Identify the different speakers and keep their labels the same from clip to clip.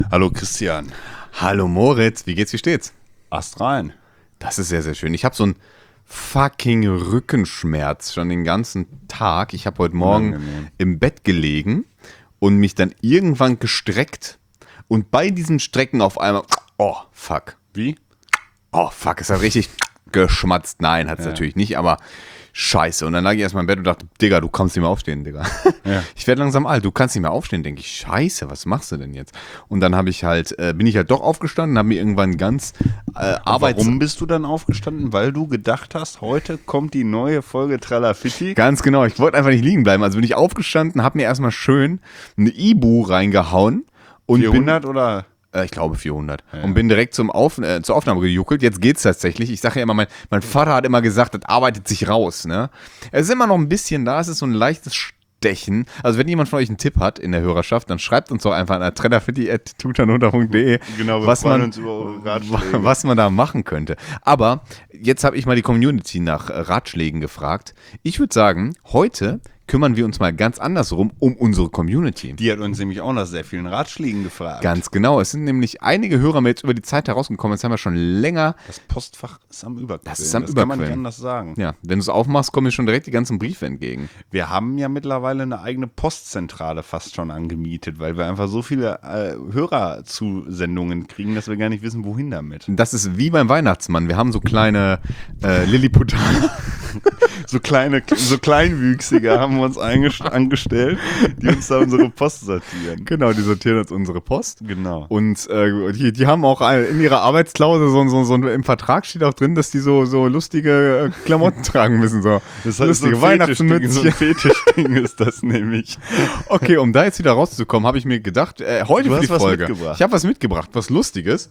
Speaker 1: Hallo Christian.
Speaker 2: Hallo Moritz, wie geht's, wie steht's?
Speaker 1: Ast rein.
Speaker 2: Das ist sehr, sehr schön. Ich habe so einen fucking Rückenschmerz schon den ganzen Tag. Ich habe heute Morgen
Speaker 1: Unangenehm.
Speaker 2: im Bett gelegen und mich dann irgendwann gestreckt. Und bei diesem Strecken auf einmal, oh fuck,
Speaker 1: Wie?
Speaker 2: oh fuck, es hat richtig geschmatzt. Nein, hat es natürlich nicht, aber scheiße. Und dann lag ich erstmal im Bett und dachte, Digga, du kannst nicht mehr aufstehen, Digga.
Speaker 1: Ja.
Speaker 2: Ich werde langsam alt, du kannst nicht mehr aufstehen, denke ich. Scheiße, was machst du denn jetzt? Und dann bin ich halt doch aufgestanden, habe mir irgendwann ganz
Speaker 1: Warum bist du dann aufgestanden? Weil du gedacht hast, heute kommt die neue Folge Tralafitti?
Speaker 2: Ganz genau, ich wollte einfach nicht liegen bleiben. Also bin ich aufgestanden, habe mir erstmal schön eine Ibu reingehauen. Und
Speaker 1: 400 oder?
Speaker 2: ich glaube 400. Ja. Und bin direkt zur Aufnahme gejuckelt. Jetzt geht's tatsächlich. Ich sage ja immer, mein Vater hat immer gesagt, das arbeitet sich raus. Ne? Es ist immer noch ein bisschen da, es ist so ein leichtes Stechen. Also wenn jemand von euch einen Tipp hat in der Hörerschaft, dann schreibt uns doch einfach an trainerfitti@tutanota.de,
Speaker 1: Genau, wir
Speaker 2: was
Speaker 1: freuen
Speaker 2: man,
Speaker 1: uns über Ratschläge.
Speaker 2: was man da machen könnte. Aber jetzt habe ich mal die Community nach Ratschlägen gefragt. Ich würde sagen, heute kümmern wir uns mal ganz andersrum um unsere Community.
Speaker 1: Die hat uns nämlich auch nach sehr vielen Ratschlägen gefragt.
Speaker 2: Ganz genau. Es sind nämlich einige Hörermails über die Zeit herausgekommen. Jetzt haben wir schon länger.
Speaker 1: Das Postfach ist am Überquellen.
Speaker 2: Das kann man
Speaker 1: kann man
Speaker 2: nicht
Speaker 1: nicht anders sagen.
Speaker 2: Ja, wenn du es aufmachst, kommen mir schon direkt die ganzen Briefe entgegen.
Speaker 1: Wir haben ja mittlerweile eine eigene Postzentrale fast schon angemietet, weil wir einfach so viele Hörerzusendungen kriegen, dass wir gar nicht wissen, wohin damit.
Speaker 2: Das ist wie beim Weihnachtsmann. Wir haben so kleine Lilliputaner.
Speaker 1: So Kleinwüchsige haben wir uns angestellt, die uns da unsere Post sortieren.
Speaker 2: Genau, die sortieren uns unsere Post.
Speaker 1: Genau.
Speaker 2: Und die haben auch in ihrer Arbeitsklausel so im Vertrag steht auch drin, dass die so lustige Klamotten tragen müssen. So
Speaker 1: Das heißt,
Speaker 2: lustige
Speaker 1: so ein
Speaker 2: Weihnachtsmützchen.
Speaker 1: Fetischding ist das nämlich.
Speaker 2: Okay, um da jetzt wieder rauszukommen, habe ich mir gedacht, heute
Speaker 1: Du
Speaker 2: für die
Speaker 1: hast was
Speaker 2: Folge.
Speaker 1: mitgebracht.
Speaker 2: Ich habe was mitgebracht, was Lustiges.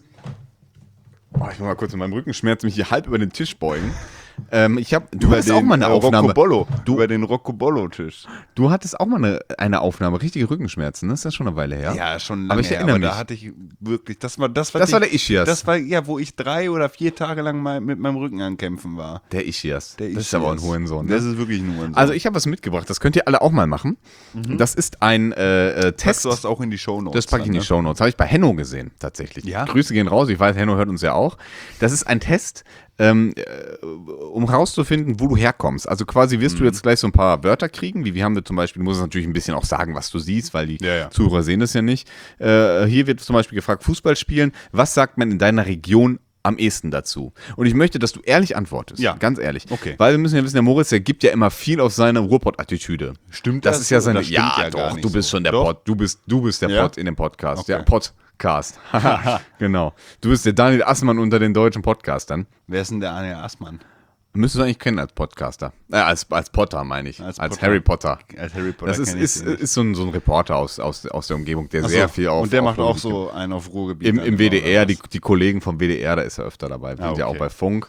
Speaker 2: Oh, ich muss mal kurz mit meinem Rückenschmerz mich hier halb über den Tisch beugen. Du hattest auch mal eine Aufnahme.
Speaker 1: Über den Roccobollo-Tisch.
Speaker 2: Du hattest auch mal eine Aufnahme, richtige Rückenschmerzen, ne? Das ist ja schon eine Weile her.
Speaker 1: Ja, schon lange.
Speaker 2: Aber ich erinnere mich.
Speaker 1: Da hatte ich wirklich, das war
Speaker 2: Das war der Ischias.
Speaker 1: Das war, ja, wo ich 3 oder 4 Tage lang mal mit meinem Rücken am Kämpfen war.
Speaker 2: Der Ischias.
Speaker 1: Der
Speaker 2: Das ist aber auch ein Hurensohn. Ne?
Speaker 1: Das ist wirklich ein Hurensohn.
Speaker 2: Also ich habe was mitgebracht, das könnt ihr alle auch mal machen. Das ist ein Test.
Speaker 1: Du hast auch in die Shownotes.
Speaker 2: Das packe ich in die Shownotes. Habe ich bei Henno gesehen, tatsächlich.
Speaker 1: Ja?
Speaker 2: Grüße gehen raus. Ich weiß, Henno hört uns ja auch. Das ist ein Test, um rauszufinden, wo du herkommst. Also quasi wirst du jetzt gleich so ein paar Wörter kriegen, wie wir haben wir zum Beispiel, du musst natürlich ein bisschen auch sagen, was du siehst, weil die Zuhörer sehen das ja nicht. Hier wird zum Beispiel gefragt, Fußball spielen. Was sagt man in deiner Region am ehesten dazu? Und ich möchte, dass du ehrlich antwortest.
Speaker 1: Ja.
Speaker 2: Ganz ehrlich.
Speaker 1: Okay.
Speaker 2: Weil wir müssen ja wissen, der Moritz, der gibt ja immer viel auf seine Ruhrpott-Attitüde.
Speaker 1: Stimmt
Speaker 2: Das
Speaker 1: das
Speaker 2: ist ja
Speaker 1: so?
Speaker 2: seine.
Speaker 1: Das stimmt
Speaker 2: Ja,
Speaker 1: ja gar
Speaker 2: doch,
Speaker 1: nicht
Speaker 2: du bist
Speaker 1: so.
Speaker 2: schon der
Speaker 1: Doch?
Speaker 2: Pott. Du bist der
Speaker 1: Ja?
Speaker 2: Pott in dem Podcast.
Speaker 1: Okay.
Speaker 2: Der Podcast. Genau. Du bist der Daniel Assmann unter den deutschen Podcastern.
Speaker 1: Wer ist denn der Daniel Assmann?
Speaker 2: Müsstest du eigentlich kennen als Podcaster. Als Potter, meine ich.
Speaker 1: Als
Speaker 2: Als
Speaker 1: Potter.
Speaker 2: Harry Potter.
Speaker 1: Als Harry Potter
Speaker 2: Das ist so ein Reporter aus der Umgebung, der sehr viel auf.
Speaker 1: Und der
Speaker 2: auf
Speaker 1: macht auch
Speaker 2: Ruhrgebiet
Speaker 1: so einen auf Ruhrgebiet.
Speaker 2: Im WDR, die Kollegen vom WDR, da ist er öfter dabei. Wir sind ja auch
Speaker 1: okay.
Speaker 2: bei Funk.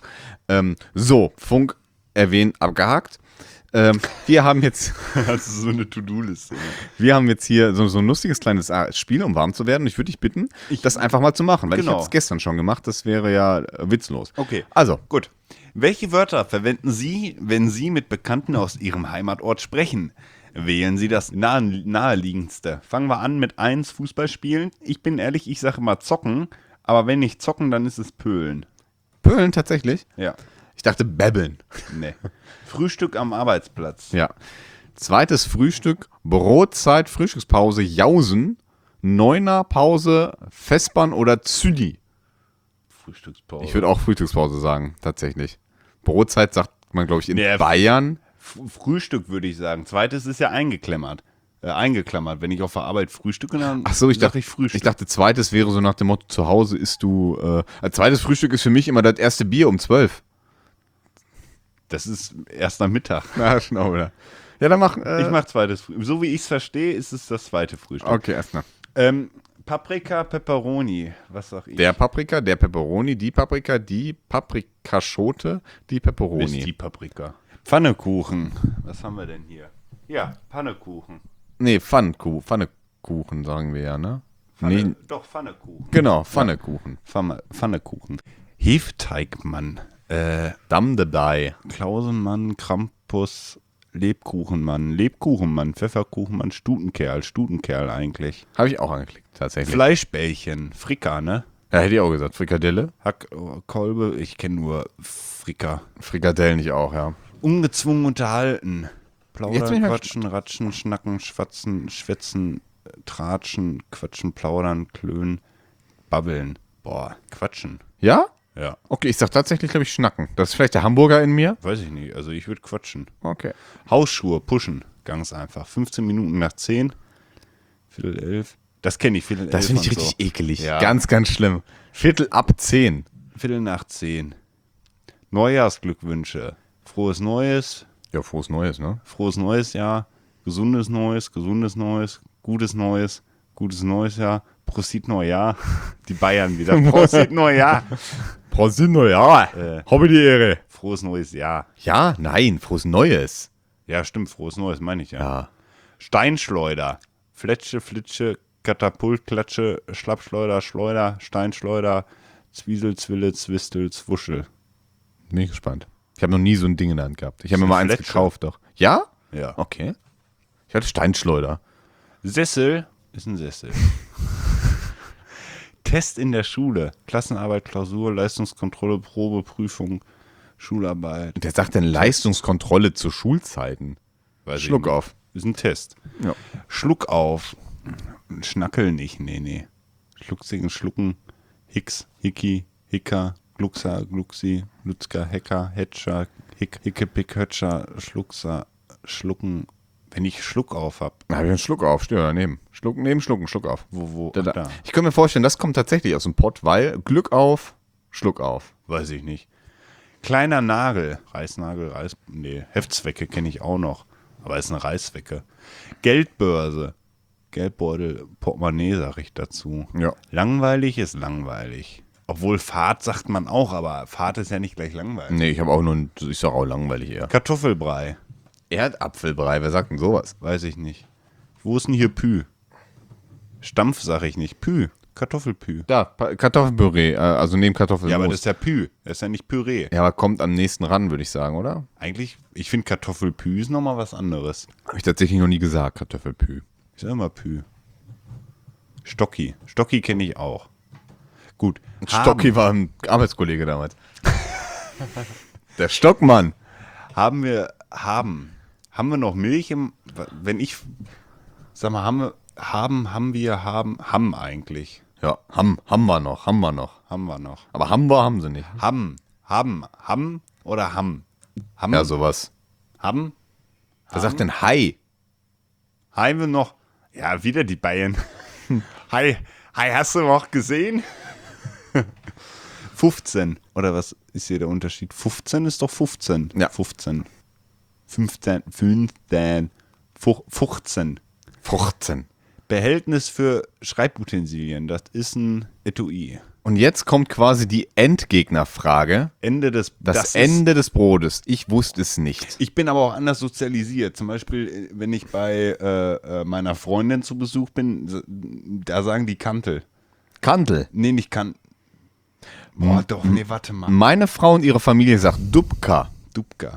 Speaker 2: Funk erwähnt, abgehakt. Wir haben jetzt
Speaker 1: Das ist so eine To-Do-Liste.
Speaker 2: hier so ein lustiges kleines Spiel, um warm zu werden. Ich würde dich bitten, das einfach mal zu machen, weil ich
Speaker 1: Genau.
Speaker 2: habe es gestern schon gemacht. Das wäre ja witzlos.
Speaker 1: Okay.
Speaker 2: Also,
Speaker 1: Gut. Welche Wörter verwenden Sie, wenn Sie mit Bekannten aus Ihrem Heimatort sprechen? Wählen Sie das naheliegendste. Fangen wir an mit 1, Fußball spielen. Ich bin ehrlich, ich sage immer zocken, aber wenn nicht zocken, dann ist es pölen.
Speaker 2: Pölen tatsächlich.
Speaker 1: Ja.
Speaker 2: Ich dachte babbeln.
Speaker 1: Nee. Frühstück am Arbeitsplatz.
Speaker 2: Ja. Zweites Frühstück, Brotzeit, Frühstückspause, Jausen, Neuner Pause, Vespern oder Züdi.
Speaker 1: Frühstückspause.
Speaker 2: Ich würde auch Frühstückspause sagen, tatsächlich. Brotzeit sagt man, glaube ich, in
Speaker 1: Nee,
Speaker 2: Bayern.
Speaker 1: Frühstück würde ich sagen. Zweites ist ja eingeklammert. Wenn ich auf der Arbeit frühstücke, dann
Speaker 2: Ach so, ich
Speaker 1: sag
Speaker 2: dachte,
Speaker 1: Frühstück.
Speaker 2: ich dachte, zweites wäre so nach dem Motto, zu Hause isst du. Zweites Frühstück ist für mich immer das erste Bier um 12.
Speaker 1: Das ist erst am Mittag.
Speaker 2: Na, genau, oder? Ja, dann mach.
Speaker 1: Ich mache zweites Frühstück. So wie ich es verstehe, ist es das zweite Frühstück.
Speaker 2: Okay, erstmal.
Speaker 1: Paprika, Pepperoni. Was sag ich?
Speaker 2: Der Paprika, der Pepperoni, die Paprikaschote, die
Speaker 1: ist
Speaker 2: Pepperoni.
Speaker 1: die Paprika. Pfannekuchen. Was haben wir denn hier? Ja, Pfannekuchen.
Speaker 2: Nee, Pfannekuchen sagen wir ja, ne? Nee,
Speaker 1: Doch, Pfannekuchen.
Speaker 2: genau, Pfannekuchen.
Speaker 1: Pfannekuchen. Hefteigmann.
Speaker 2: Damm de Dei.
Speaker 1: Klausenmann, Krampus, Lebkuchenmann, Pfefferkuchenmann, Stutenkerl eigentlich.
Speaker 2: Habe ich auch angeklickt, tatsächlich.
Speaker 1: Fleischbällchen, Frika, ne?
Speaker 2: Ja, hätte ich auch gesagt. Frikadelle?
Speaker 1: Hackkolbe, ich kenne nur Frika.
Speaker 2: Frikadellen ich auch, ja.
Speaker 1: Ungezwungen unterhalten.
Speaker 2: Jetzt bin
Speaker 1: Plaudern,
Speaker 2: ich mal
Speaker 1: quatschen, ratschen, schnacken, schwatzen, schwätzen, tratschen, quatschen, plaudern, klönen, babbeln. Boah, quatschen.
Speaker 2: Ja?
Speaker 1: Ja,
Speaker 2: Okay, ich sag tatsächlich, glaube ich, schnacken. Das ist vielleicht der Hamburger in mir.
Speaker 1: weiß ich nicht. Also ich würde quatschen.
Speaker 2: Okay.
Speaker 1: Hausschuhe, pushen, ganz einfach. 15 Minuten nach 10, Viertel 11. Das kenne ich, Viertel 11.
Speaker 2: Das finde ich
Speaker 1: und
Speaker 2: richtig
Speaker 1: so.
Speaker 2: ekelig.
Speaker 1: Ja.
Speaker 2: Ganz, ganz schlimm. Viertel ab 10.
Speaker 1: Viertel nach 10. Neujahrsglückwünsche. Frohes Neues,
Speaker 2: Ja, frohes Neues, ne?
Speaker 1: frohes neues Jahr, gesundes Neues, gutes neues Jahr, Prosit Neujahr. Die Bayern wieder. Prosit Neujahr.
Speaker 2: Prosit Neujahr. Habe die Ehre.
Speaker 1: Frohes neues Jahr.
Speaker 2: Ja, nein, frohes Neues.
Speaker 1: Ja, stimmt, frohes Neues meine ich ja.
Speaker 2: Ja.
Speaker 1: Steinschleuder. Fletsche, Flitsche, Katapult, Klatsche, Schlappschleuder, Schleuder, Steinschleuder, Zwiesel, Zwille, Zwistel, Zwuschel.
Speaker 2: Bin ich gespannt. Ich habe noch nie so ein Ding in der Hand gehabt. Ich habe mir
Speaker 1: eine
Speaker 2: mal eins
Speaker 1: Fletsche.
Speaker 2: gekauft, doch. Ja?
Speaker 1: Ja.
Speaker 2: Okay. Ich hatte Steinschleuder.
Speaker 1: Sessel ist ein Sessel. Test in der Schule. Klassenarbeit, Klausur, Leistungskontrolle, Probe, Prüfung, Schularbeit.
Speaker 2: Der sagt denn Leistungskontrolle zu Schulzeiten.
Speaker 1: Weiß ich
Speaker 2: Schluck
Speaker 1: nicht.
Speaker 2: auf.
Speaker 1: Ist ein Test.
Speaker 2: Ja.
Speaker 1: Schluck auf. Schnackel nicht, nee. Schlucksingen, schlucken. Hicks, Hickey, Hicker, Gluckser, Gluxi, Lutzker, Hecker, Hetscher, Hicke, Pick, Hötscher, Schluckser, Schlucken. Wenn ich Schluck auf hab.
Speaker 2: Da habe ich einen Schluck auf. Steht daneben. Schluck, neben Schlucken, Schluck auf.
Speaker 1: Wo?
Speaker 2: Da. Ich könnte mir vorstellen, das kommt tatsächlich aus dem Pott, weil Glück auf, Schluck auf.
Speaker 1: Weiß ich nicht. Kleiner Nagel. Reißnagel, Heftzwecke kenne ich auch noch. Aber ist eine Reißzwecke. Geldbörse. Geldbeutel, Portemonnaie sag ich dazu.
Speaker 2: Ja.
Speaker 1: Langweilig ist langweilig. Obwohl Fahrt sagt man auch, aber Fahrt ist ja nicht gleich langweilig.
Speaker 2: Nee, ich habe auch nur ich sag auch langweilig eher.
Speaker 1: Kartoffelbrei.
Speaker 2: Erdapfelbrei, wer sagt denn sowas?
Speaker 1: Weiß ich nicht. Wo ist denn hier Pü? Stampf sag ich nicht. Pü. Kartoffelpü.
Speaker 2: Da, Kartoffelpüree, also neben Kartoffeln.
Speaker 1: Ja, aber das ist ja Pü. Das ist ja nicht Püree.
Speaker 2: Ja, aber kommt am nächsten ran, würde ich sagen, oder?
Speaker 1: Eigentlich, ich finde Kartoffelpü ist nochmal was anderes.
Speaker 2: Habe ich tatsächlich noch nie gesagt, Kartoffelpü.
Speaker 1: Ich sag immer Pü. Stocki. Stocki kenne ich auch. Gut.
Speaker 2: Stocki war ein Arbeitskollege damals. Der Stockmann.
Speaker 1: Haben wir noch Milch im, wenn ich, sag mal, haben eigentlich.
Speaker 2: Ja, haben wir noch.
Speaker 1: Haben wir noch.
Speaker 2: Aber haben sie nicht.
Speaker 1: Haben oder Ham? Ham?
Speaker 2: Ja, sowas.
Speaker 1: Ham?
Speaker 2: Wer sagt denn Hi?
Speaker 1: Haben wir noch, ja, wieder die Bayern. Hi, hast du noch gesehen? 15. Oder was ist hier der Unterschied? 15 ist doch 15.
Speaker 2: Ja.
Speaker 1: 15. 15.
Speaker 2: 15.
Speaker 1: Behältnis für Schreibutensilien. Das ist ein Etui.
Speaker 2: Und jetzt kommt quasi die Endgegnerfrage. Das Ende des Brotes. Ich wusste es nicht.
Speaker 1: Ich bin aber auch anders sozialisiert. Zum Beispiel, wenn ich bei meiner Freundin zu Besuch bin, da sagen die Kantel.
Speaker 2: Kantel.
Speaker 1: Nee, nicht Kantel. Boah, doch, nee, warte mal.
Speaker 2: Meine Frau und ihre Familie sagt Dubka.
Speaker 1: Dubka.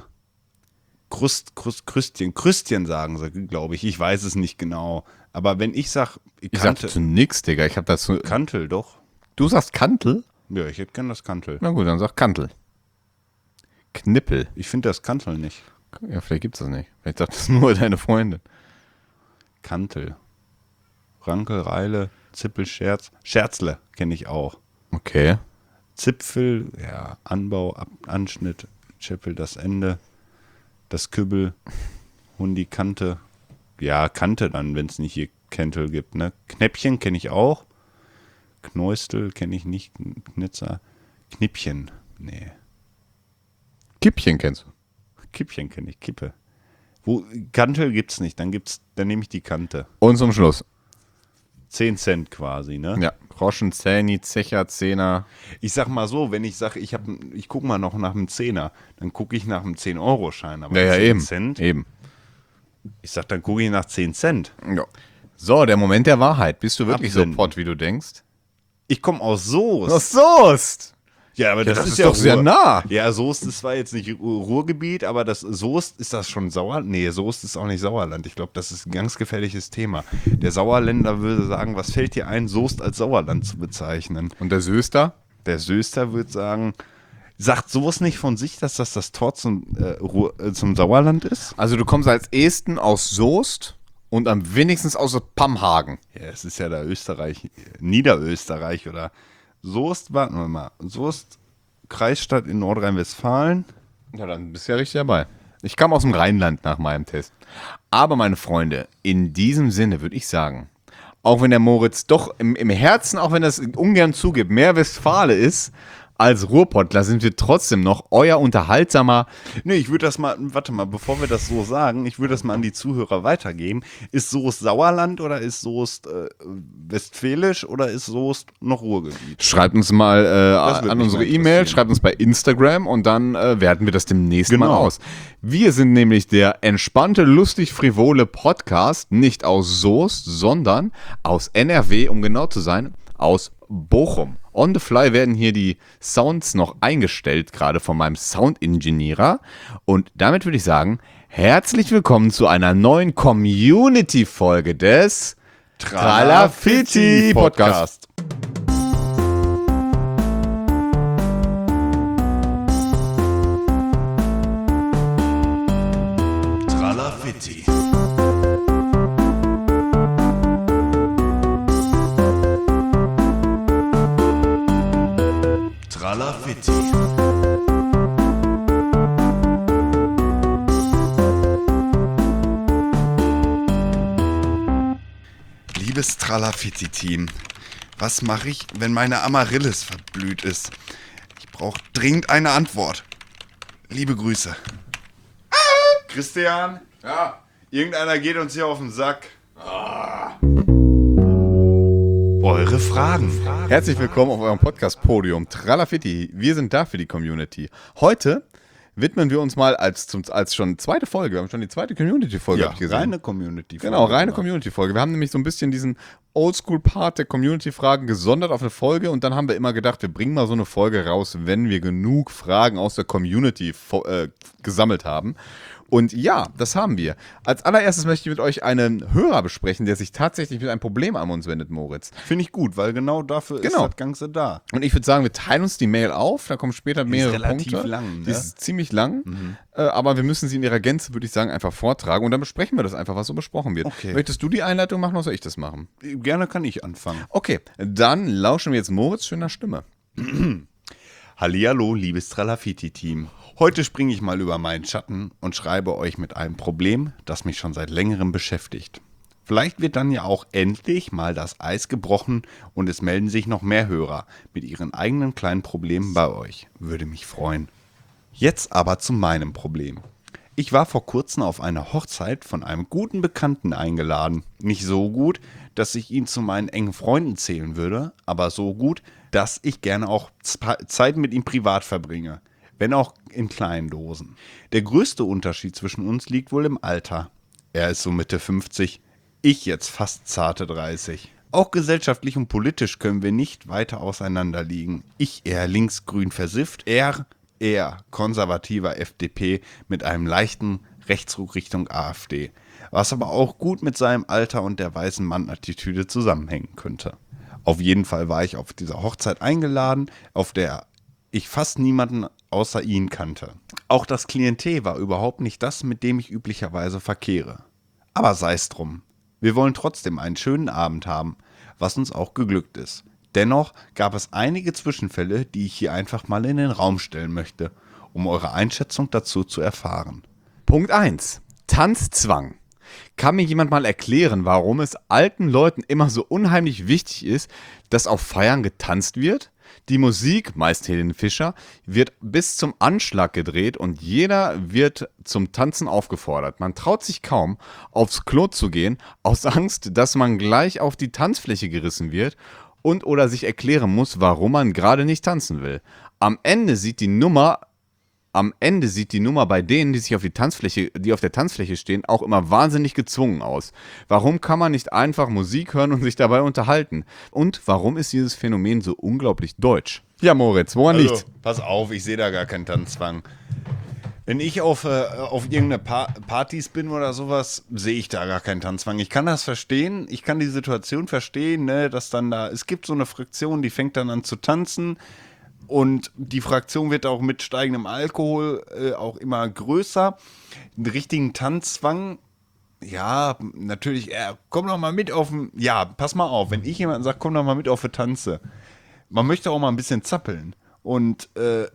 Speaker 1: Krüstchen sagen sie, glaube ich. Ich weiß es nicht genau. Aber wenn ich sage,
Speaker 2: Ich sag zu nix, Digga. Ich hab dazu.
Speaker 1: Kantel, doch.
Speaker 2: Du sagst Kantel?
Speaker 1: Ja, ich hätte gern das Kantel.
Speaker 2: Na gut, dann sag Kantel. Knippel.
Speaker 1: Ich finde das Kantel nicht.
Speaker 2: Ja, vielleicht gibt's das nicht. Vielleicht sagt das nur deine Freundin.
Speaker 1: Kantel. Rankel, Reile, Zippel, Scherzle kenne ich auch.
Speaker 2: Okay.
Speaker 1: Zipfel, ja, Anbau, Anschnitt, Scheppel, das Ende, das Kübbel, Hundi, Kante. Ja, Kante dann, wenn es nicht hier Kentel gibt, ne? Knäppchen kenne ich auch. Knäustel kenne ich nicht. Knitzer. Knippchen, nee.
Speaker 2: Kippchen kennst du.
Speaker 1: Kippchen kenne ich, Kippe. Kantel gibt's nicht, dann nehme ich die Kante.
Speaker 2: Und zum Schluss.
Speaker 1: 10 Cent quasi, ne?
Speaker 2: Ja. Groschen, Zähni, Zecher, Zehner.
Speaker 1: Ich sag mal so, wenn ich sage, ich gucke mal noch nach einem Zehner, dann gucke ich nach einem 10-Euro-Schein. Aber
Speaker 2: Ja,
Speaker 1: 10
Speaker 2: eben.
Speaker 1: Cent,
Speaker 2: Eben.
Speaker 1: ich sag, dann gucke ich nach 10 Cent.
Speaker 2: Ja. So, der Moment der Wahrheit. Bist du wirklich
Speaker 1: Absenden.
Speaker 2: so pott, wie du denkst?
Speaker 1: Ich komme aus Soest.
Speaker 2: Aus Soest!
Speaker 1: Ja, aber
Speaker 2: das ist doch sehr nah.
Speaker 1: Ja, Soest ist zwar jetzt nicht Ruhrgebiet, aber das Soest, ist das schon Sauerland? Nee, Soest ist auch nicht Sauerland. Ich glaube, das ist ein ganz gefährliches Thema. Der Sauerländer würde sagen, was fällt dir ein, Soest als Sauerland zu bezeichnen?
Speaker 2: Und der Söster?
Speaker 1: Der Soester würde sagen, sagt sowas nicht von sich, dass das Tor zum Sauerland ist?
Speaker 2: Also du kommst als Esten aus Soest und am wenigsten aus Pamhagen.
Speaker 1: Ja, es ist ja da Niederösterreich oder Soest, warten wir mal. Soest, Kreisstadt in Nordrhein-Westfalen.
Speaker 2: Ja, dann bist du ja richtig dabei. Ich kam aus dem Rheinland nach meinem Test. Aber meine Freunde, in diesem Sinne würde ich sagen, auch wenn der Moritz doch im Herzen, auch wenn er es ungern zugibt, mehr Westfale ist als Ruhrpottler, sind wir trotzdem noch euer unterhaltsamer.
Speaker 1: Nee, ich würde das mal, warte mal, bevor wir das so sagen, ich würde das mal an die Zuhörer weitergeben. Ist Soest Sauerland oder ist Soest westfälisch oder ist Soest noch Ruhrgebiet?
Speaker 2: Schreibt uns mal an
Speaker 1: mich
Speaker 2: unsere
Speaker 1: mal
Speaker 2: E-Mail,
Speaker 1: interessieren.
Speaker 2: schreibt uns bei Instagram und dann werten wir das demnächst mal
Speaker 1: Genau.
Speaker 2: aus. Wir sind nämlich der entspannte, lustig, frivole Podcast, nicht aus Soest, sondern aus NRW, um genau zu sein, aus Bochum. On the fly werden hier die Sounds noch eingestellt, gerade von meinem Sound-Engineer. Und damit würde ich sagen, herzlich willkommen zu einer neuen Community-Folge des Tralafitti Podcast.
Speaker 1: Tralafitti. Tralafitti. Liebes Tralafitti-Team, was mache ich, wenn meine Amaryllis verblüht ist? Ich brauche dringend eine Antwort. Liebe Grüße. Christian?
Speaker 2: Ja.
Speaker 1: Irgendeiner geht uns hier auf den Sack. Eure Fragen.
Speaker 2: Herzlich willkommen auf eurem Podcast-Podium Tralafitti. Wir sind da für die Community. Heute widmen wir uns mal als schon zweite Folge, wir haben schon die zweite Community-Folge
Speaker 1: Ja,
Speaker 2: hab ich gesehen.
Speaker 1: reine Community.
Speaker 2: Genau, reine Community-Folge. Wir haben nämlich so ein bisschen diesen Oldschool-Part der Community-Fragen gesondert auf eine Folge und dann haben wir immer gedacht, wir bringen mal so eine Folge raus, wenn wir genug Fragen aus der Community gesammelt haben. Und ja, das haben wir. Als allererstes möchte ich mit euch einen Hörer besprechen, der sich tatsächlich mit einem Problem an uns wendet, Moritz.
Speaker 1: Finde ich gut, weil genau dafür ist
Speaker 2: Genau.
Speaker 1: das Ganze da.
Speaker 2: Und ich würde sagen, wir teilen uns die Mail auf, da kommen später mehrere
Speaker 1: relativ
Speaker 2: Punkte.
Speaker 1: lang, ne?
Speaker 2: Die ist ziemlich lang, aber wir müssen sie in ihrer Gänze, würde ich sagen, einfach vortragen und dann besprechen wir das einfach, was so besprochen wird.
Speaker 1: Okay.
Speaker 2: Möchtest du die Einleitung machen oder soll ich das machen?
Speaker 1: Gerne kann ich anfangen.
Speaker 2: Okay, dann lauschen wir jetzt Moritz schöner Stimme.
Speaker 1: Hallihallo, liebes Tralafitti-Team. Heute springe ich mal über meinen Schatten und schreibe euch mit einem Problem, das mich schon seit längerem beschäftigt. Vielleicht wird dann ja auch endlich mal das Eis gebrochen und es melden sich noch mehr Hörer mit ihren eigenen kleinen Problemen bei euch. Würde mich freuen. Jetzt aber zu meinem Problem. Ich war vor kurzem auf eine Hochzeit von einem guten Bekannten eingeladen. Nicht so gut, dass ich ihn zu meinen engen Freunden zählen würde, aber so gut, dass ich gerne auch Zeit mit ihm privat verbringe. Wenn auch in kleinen Dosen. Der größte Unterschied zwischen uns liegt wohl im Alter. Er ist so Mitte 50, ich jetzt fast zarte 30. Auch gesellschaftlich und politisch können wir nicht weiter auseinander liegen. Ich eher linksgrün versifft, er eher konservativer FDP mit einem leichten Rechtsruck Richtung AfD. Was aber auch gut mit seinem Alter und der weißen Mann-Attitüde zusammenhängen könnte. Auf jeden Fall war ich auf dieser Hochzeit eingeladen, auf der ich fast niemanden außer ihn kannte. Auch das Klientel war überhaupt nicht das, mit dem ich üblicherweise verkehre. Aber sei's drum. Wir wollen trotzdem einen schönen Abend haben, was uns auch geglückt ist. Dennoch gab es einige Zwischenfälle, die ich hier einfach mal in den Raum stellen möchte, um eure Einschätzung dazu zu erfahren.
Speaker 2: Punkt 1. Tanzzwang. Kann mir jemand mal erklären, warum es alten Leuten immer so unheimlich wichtig ist, dass auf Feiern getanzt wird? Die Musik, meist Helene Fischer, wird bis zum Anschlag gedreht und jeder wird zum Tanzen aufgefordert. Man traut sich kaum, aufs Klo zu gehen, aus Angst, dass man gleich auf die Tanzfläche gerissen wird und oder sich erklären muss, warum man gerade nicht tanzen will. Am Ende sieht die Nummer am Ende sieht die Nummer bei denen, die auf der Tanzfläche stehen, auch immer wahnsinnig gezwungen aus. Warum kann man nicht einfach Musik hören und sich dabei unterhalten? Und warum ist dieses Phänomen so unglaublich deutsch? Ja, Moritz, woran liegt's?
Speaker 1: Pass auf, ich sehe da gar keinen Tanzzwang. Wenn ich auf irgendeine Partys bin oder sowas, sehe ich da gar keinen Tanzzwang. Ich kann das verstehen, ich kann die Situation verstehen, ne, dass dann es gibt so eine Fraktion, die fängt dann an zu tanzen und die Fraktion wird auch mit steigendem Alkohol auch immer größer. Einen richtigen Tanzzwang, ja, natürlich, komm doch mal mit pass mal auf, wenn ich jemanden sage, komm doch mal mit auf eine Tanze, man möchte auch mal ein bisschen zappeln und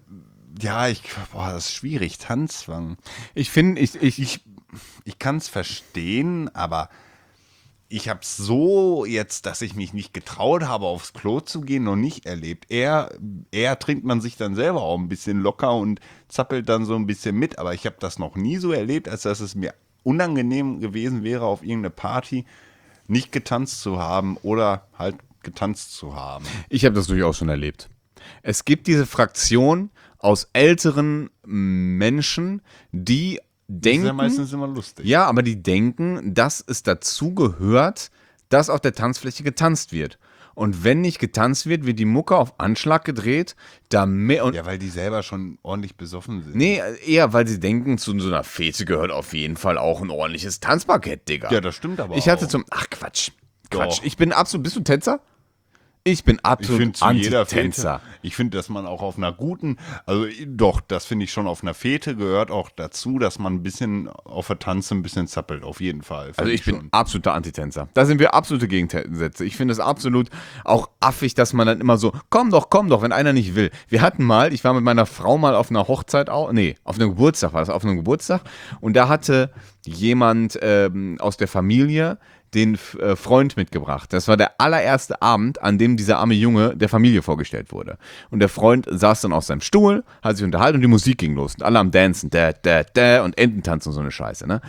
Speaker 1: das ist schwierig, Tanzzwang.
Speaker 2: Ich finde,
Speaker 1: Ich kann es verstehen, aber ich habe es so jetzt, dass ich mich nicht getraut habe, aufs Klo zu gehen, noch nicht erlebt. Eher trinkt man sich dann selber auch ein bisschen locker und zappelt dann so ein bisschen mit. Aber ich habe das noch nie so erlebt, als dass es mir unangenehm gewesen wäre, auf irgendeine Party nicht getanzt zu haben oder halt getanzt zu haben.
Speaker 2: Ich habe das durchaus schon erlebt. Es gibt diese Fraktion aus älteren Menschen, die denken,
Speaker 1: Das ist ja meistens immer lustig.
Speaker 2: ja, aber die denken, dass es dazu gehört, dass auf der Tanzfläche getanzt wird. Und wenn nicht getanzt wird, wird die Mucke auf Anschlag gedreht,
Speaker 1: Ja, weil die selber schon ordentlich besoffen sind.
Speaker 2: Nee, eher, weil sie denken, zu so einer Fete gehört auf jeden Fall auch ein ordentliches Tanzparkett, Digga.
Speaker 1: Ja, das stimmt aber
Speaker 2: Ich hatte
Speaker 1: auch.
Speaker 2: Ach, Quatsch.
Speaker 1: Doch.
Speaker 2: Ich bin absolut, bist du Tänzer? Ich bin
Speaker 1: Ich
Speaker 2: absolut
Speaker 1: finde zu jeder
Speaker 2: Anti-Tänzer.
Speaker 1: Fete, ich finde, dass man auch auf einer guten, also doch, das finde ich schon, auf einer Fete gehört auch dazu, dass man ein bisschen auf der Tanze ein bisschen zappelt, auf jeden Fall. Find
Speaker 2: Also ich bin
Speaker 1: schon.
Speaker 2: absoluter Antitänzer. Da sind wir absolute Gegensätze. Ich finde es absolut auch affig, dass man dann immer so, komm doch, wenn einer nicht will. Wir hatten mal, ich war mit meiner Frau mal auf einer Hochzeit, auf einem Geburtstag war das, auf einem Geburtstag. Und da hatte jemand aus der Familie den Freund mitgebracht. Das war der allererste Abend, an dem dieser arme Junge der Familie vorgestellt wurde. Und der Freund saß dann auf seinem Stuhl, hat sich unterhalten und die Musik ging los. Und alle am Dancen, und Ententanz und so eine Scheiße, ne?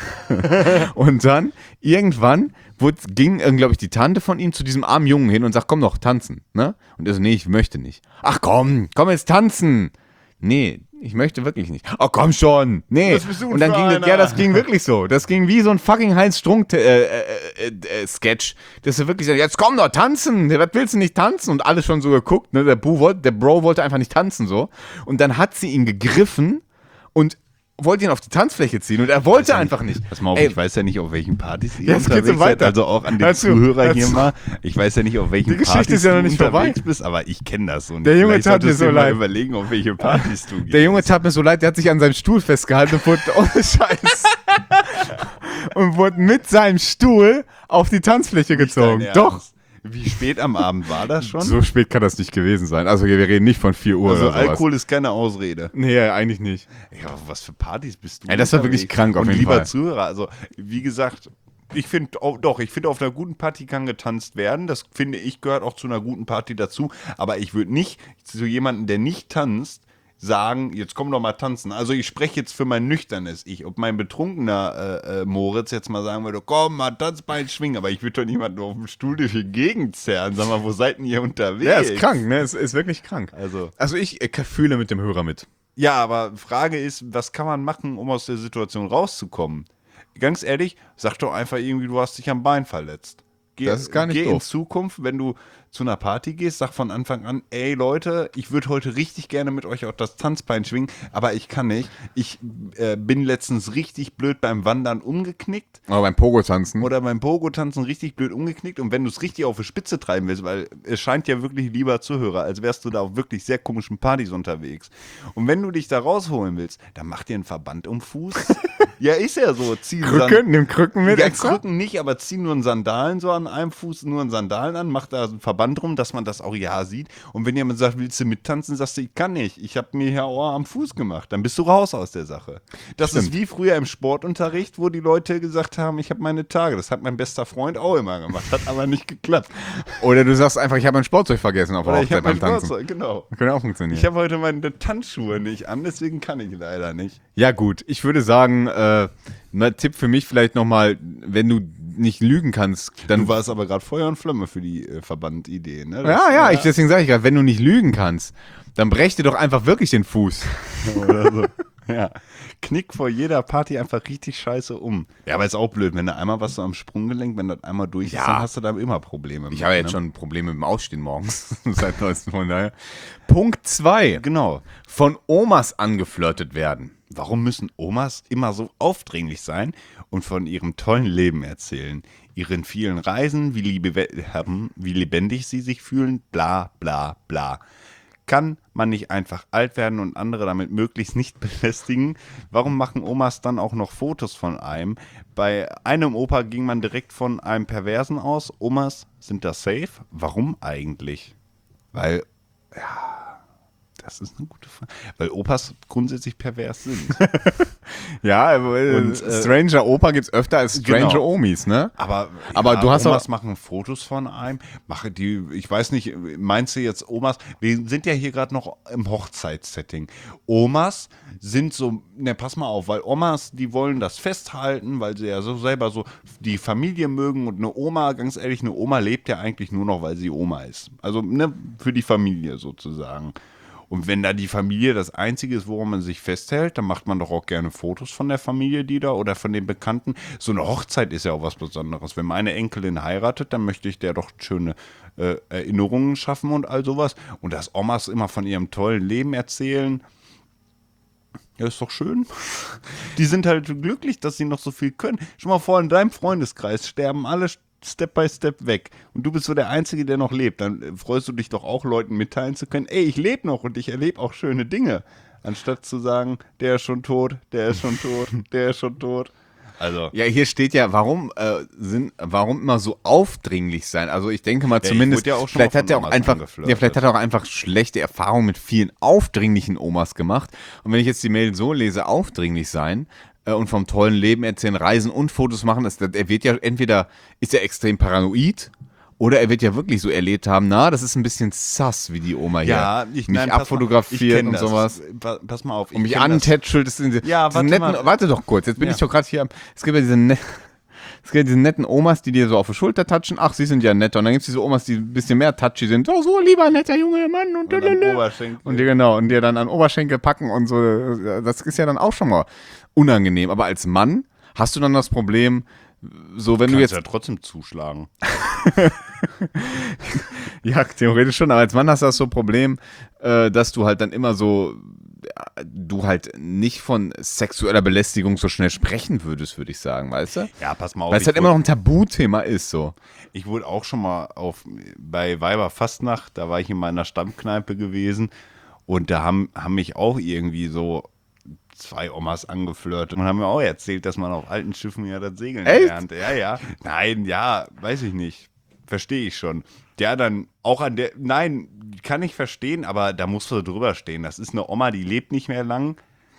Speaker 2: Und dann, irgendwann, ging, glaube ich, die Tante von ihm zu diesem armen Jungen hin und sagt, komm doch, tanzen, ne? Und er so, nee, ich möchte nicht. Ach komm jetzt tanzen! Nee, ich möchte wirklich nicht. Oh, komm schon. Nee.
Speaker 1: Was bist du
Speaker 2: Und dann
Speaker 1: für
Speaker 2: ging
Speaker 1: einer?
Speaker 2: das ging wirklich so. Das ging wie so ein fucking Heinz Strunk Sketch. Das ist wirklich so, jetzt komm doch, tanzen. Was willst du nicht tanzen? Und alle schon so geguckt, ne? Der Bro wollte einfach nicht tanzen so. Und dann hat sie ihn gegriffen und wollte ihn auf die Tanzfläche ziehen und er wollte einfach nicht.
Speaker 1: Pass mal auf, ich weiß ja nicht, auf welchen Partys ihr
Speaker 2: Jetzt geht's so
Speaker 1: unterwegs seid,
Speaker 2: weiter.
Speaker 1: also auch an den
Speaker 2: Hör zu,
Speaker 1: Zuhörer
Speaker 2: hör
Speaker 1: hier
Speaker 2: zu.
Speaker 1: mal. Ich weiß ja nicht, auf welchen
Speaker 2: Die Geschichte
Speaker 1: Partys
Speaker 2: ist ja noch
Speaker 1: du
Speaker 2: nicht vorbei.
Speaker 1: unterwegs bist, aber ich kenne das. Und
Speaker 2: Der Junge
Speaker 1: vielleicht
Speaker 2: tat mir
Speaker 1: solltest du
Speaker 2: so
Speaker 1: mal
Speaker 2: leid.
Speaker 1: überlegen, auf welche Partys du gehst.
Speaker 2: Der Junge tat mir so leid, der hat sich an seinem Stuhl festgehalten und wurde, ohne Scheiß, und wurde mit seinem Stuhl auf die Tanzfläche gezogen.
Speaker 1: Dein
Speaker 2: Doch.
Speaker 1: Ernst? Wie spät am Abend war das schon?
Speaker 2: So spät kann das nicht gewesen sein. Also wir reden nicht von 4 Uhr
Speaker 1: Also
Speaker 2: oder sowas.
Speaker 1: Alkohol ist keine Ausrede.
Speaker 2: Nee, eigentlich nicht.
Speaker 1: Ja, auf was für Partys bist du?
Speaker 2: Ja, das war wirklich
Speaker 1: unterwegs?
Speaker 2: krank auf
Speaker 1: Und
Speaker 2: jeden
Speaker 1: lieber
Speaker 2: Fall.
Speaker 1: Zuhörer, also wie gesagt, ich finde auf einer guten Party kann getanzt werden. Das finde ich gehört auch zu einer guten Party dazu. Aber ich würde nicht zu jemandem, der nicht tanzt, sagen, jetzt komm doch mal tanzen. Also ich spreche jetzt für mein nüchternes Ich. Ob mein betrunkener Moritz jetzt mal sagen würde, komm mal Tanzbein schwingen, aber ich würde doch niemanden auf dem Stuhl durch die Gegend zerren. Sag mal, wo seid denn ihr unterwegs?
Speaker 2: Ja, ist krank, ne? Ist wirklich krank.
Speaker 1: Also
Speaker 2: ich fühle mit dem Hörer mit.
Speaker 1: ja, aber Frage ist, was kann man machen, um aus der Situation rauszukommen? Ganz ehrlich, sag doch einfach irgendwie, du hast dich am Bein verletzt.
Speaker 2: Das ist gar nicht
Speaker 1: Geh in
Speaker 2: doof.
Speaker 1: Zukunft, wenn du zu einer Party gehst, sag von Anfang an, ey Leute, ich würde heute richtig gerne mit euch auf das Tanzbein schwingen, aber ich kann nicht. Ich bin letztens richtig blöd beim Wandern umgeknickt
Speaker 2: Aber beim Pogo-Tanzen.
Speaker 1: oder beim Pogo-Tanzen richtig blöd umgeknickt und wenn du es richtig auf die Spitze treiben willst, weil es scheint ja wirklich, lieber Zuhörer, als wärst du da auf wirklich sehr komischen Partys unterwegs. Und wenn du dich da rausholen willst, dann mach dir einen Verband um den Fuß. Ja, ist ja so.
Speaker 2: Nimm Krücken mit
Speaker 1: Ja,
Speaker 2: extra.
Speaker 1: Krücken nicht, aber zieh nur einen Sandalen so an einem Fuß, nur einen Sandalen an, mach da einen Verband drum, dass man das auch ja sieht. Und wenn jemand sagt, willst du mittanzen, sagst du, ich kann nicht. Ich habe mir hier Ohr am Fuß gemacht. Dann bist du raus aus der Sache. Das ist wie früher im Sportunterricht, wo die Leute gesagt haben, ich habe meine Tage. Das hat mein bester Freund auch immer gemacht, hat aber nicht geklappt.
Speaker 2: Oder du sagst einfach, ich habe mein Sportzeug vergessen auf der
Speaker 1: Oder ich
Speaker 2: Hochzeit
Speaker 1: habe
Speaker 2: beim
Speaker 1: mein
Speaker 2: Tanzen.
Speaker 1: Sportzeug, genau.
Speaker 2: Kann ja auch funktionieren.
Speaker 1: Ich habe heute meine Tanzschuhe nicht an, deswegen kann ich leider nicht.
Speaker 2: Ja gut, ich würde sagen, Tipp für mich vielleicht nochmal, wenn du nicht lügen kannst, dann...
Speaker 1: Du warst aber gerade Feuer und Flamme für die Verbandidee, ne?
Speaker 2: Deswegen sage ich gerade, wenn du nicht lügen kannst, dann brech dir doch einfach wirklich den Fuß.
Speaker 1: Oder so. Ja. Knick vor jeder Party einfach richtig scheiße um. Ja, aber ist auch blöd, wenn du einmal was so am Sprunggelenk, wenn das einmal durch ist, dann hast du da immer Probleme mit.
Speaker 2: Ich habe ja jetzt schon Probleme mit dem Ausstehen morgens. Seit neuestem, von daher. Punkt 2.
Speaker 1: Genau.
Speaker 2: Von Omas angeflirtet werden.
Speaker 1: Warum müssen Omas immer so aufdringlich sein und von ihrem tollen Leben erzählen? Ihren vielen Reisen, wie lebendig sie sich fühlen, bla bla bla. Kann man nicht einfach alt werden und andere damit möglichst nicht belästigen? Warum machen Omas dann auch noch Fotos von einem? Bei einem Opa ging man direkt von einem Perversen aus. Omas sind da safe? Warum eigentlich? Weil, das ist eine gute Frage. Weil Opas grundsätzlich pervers sind.
Speaker 2: Ja, und Stranger Opa gibt's öfter als Stranger
Speaker 1: Genau.
Speaker 2: Omis, ne?
Speaker 1: Aber
Speaker 2: du hast
Speaker 1: Omas machen Fotos von einem. Ich weiß nicht, meinst du jetzt Omas? Wir sind ja hier gerade noch im Hochzeitssetting. Omas sind so, ne, pass mal auf, weil Omas, die wollen das festhalten, weil sie ja so selber so die Familie mögen und eine Oma, ganz ehrlich, eine Oma lebt ja eigentlich nur noch, weil sie Oma ist. Also, ne, für die Familie sozusagen. Und wenn da die Familie das Einzige ist, woran man sich festhält, dann macht man doch auch gerne Fotos von der Familie, die da oder von den Bekannten. So eine Hochzeit ist ja auch was Besonderes. Wenn meine Enkelin heiratet, dann möchte ich der doch schöne Erinnerungen schaffen und all sowas. Und dass Omas immer von ihrem tollen Leben erzählen, ja, ist doch schön. Die sind halt glücklich, dass sie noch so viel können. Schau mal vor, in deinem Freundeskreis sterben alle Step by Step weg. Und du bist so der Einzige, der noch lebt. Dann freust du dich doch auch, Leuten mitteilen zu können, ey, ich lebe noch und ich erlebe auch schöne Dinge. Anstatt zu sagen, der ist schon tot, der ist schon tot, der ist schon tot. Also.
Speaker 2: Ja, hier steht ja, warum immer so aufdringlich sein? Also ich denke mal zumindest,
Speaker 1: ja auch schon
Speaker 2: vielleicht
Speaker 1: mal
Speaker 2: hat er
Speaker 1: von
Speaker 2: auch
Speaker 1: Omas
Speaker 2: einfach,
Speaker 1: angeflirtet.
Speaker 2: vielleicht hat er auch einfach schlechte Erfahrungen mit vielen aufdringlichen Omas gemacht. Und wenn ich jetzt die Mail so lese, aufdringlich sein und vom tollen Leben erzählen, reisen und Fotos machen, er wird ja entweder, ist er extrem paranoid, oder er wird ja wirklich so erlebt haben, das ist ein bisschen sass, wie die Oma hier mich abfotografiert und sowas.
Speaker 1: Pass mal auf.
Speaker 2: Und mich antätschelt. Warte doch kurz, jetzt bin ich doch gerade hier. Es gibt ja diese netten Omas, die dir so auf die Schulter touchen. Ach, sie sind ja netter. Und dann gibt es diese Omas, die ein bisschen mehr touchy sind. Oh, so lieber netter junger Mann. Und dir dann an Oberschenkel packen und so. Das ist ja dann auch schon mal unangenehm. Aber als Mann hast du dann das Problem, so wenn du jetzt...
Speaker 1: ja trotzdem zuschlagen.
Speaker 2: Ja, theoretisch schon, aber als Mann hast du das so ein Problem, dass du halt dann immer so, du halt nicht von sexueller Belästigung so schnell sprechen würdest, würde ich sagen, weißt du?
Speaker 1: Ja, pass mal auf.
Speaker 2: Weil es halt immer noch ein Tabuthema ist, so.
Speaker 1: Ich wurde auch schon mal bei Weiberfastnacht, da war ich in meiner Stammkneipe gewesen und da haben mich auch irgendwie so 2 Omas angeflirtet und haben mir auch erzählt, dass man auf alten Schiffen ja das Segeln lernt. Ja. Nein, ja, weiß ich nicht. Verstehe ich schon. Der dann auch nein, kann ich verstehen, aber da musst du drüber stehen. Das ist eine Oma, die lebt nicht mehr lang.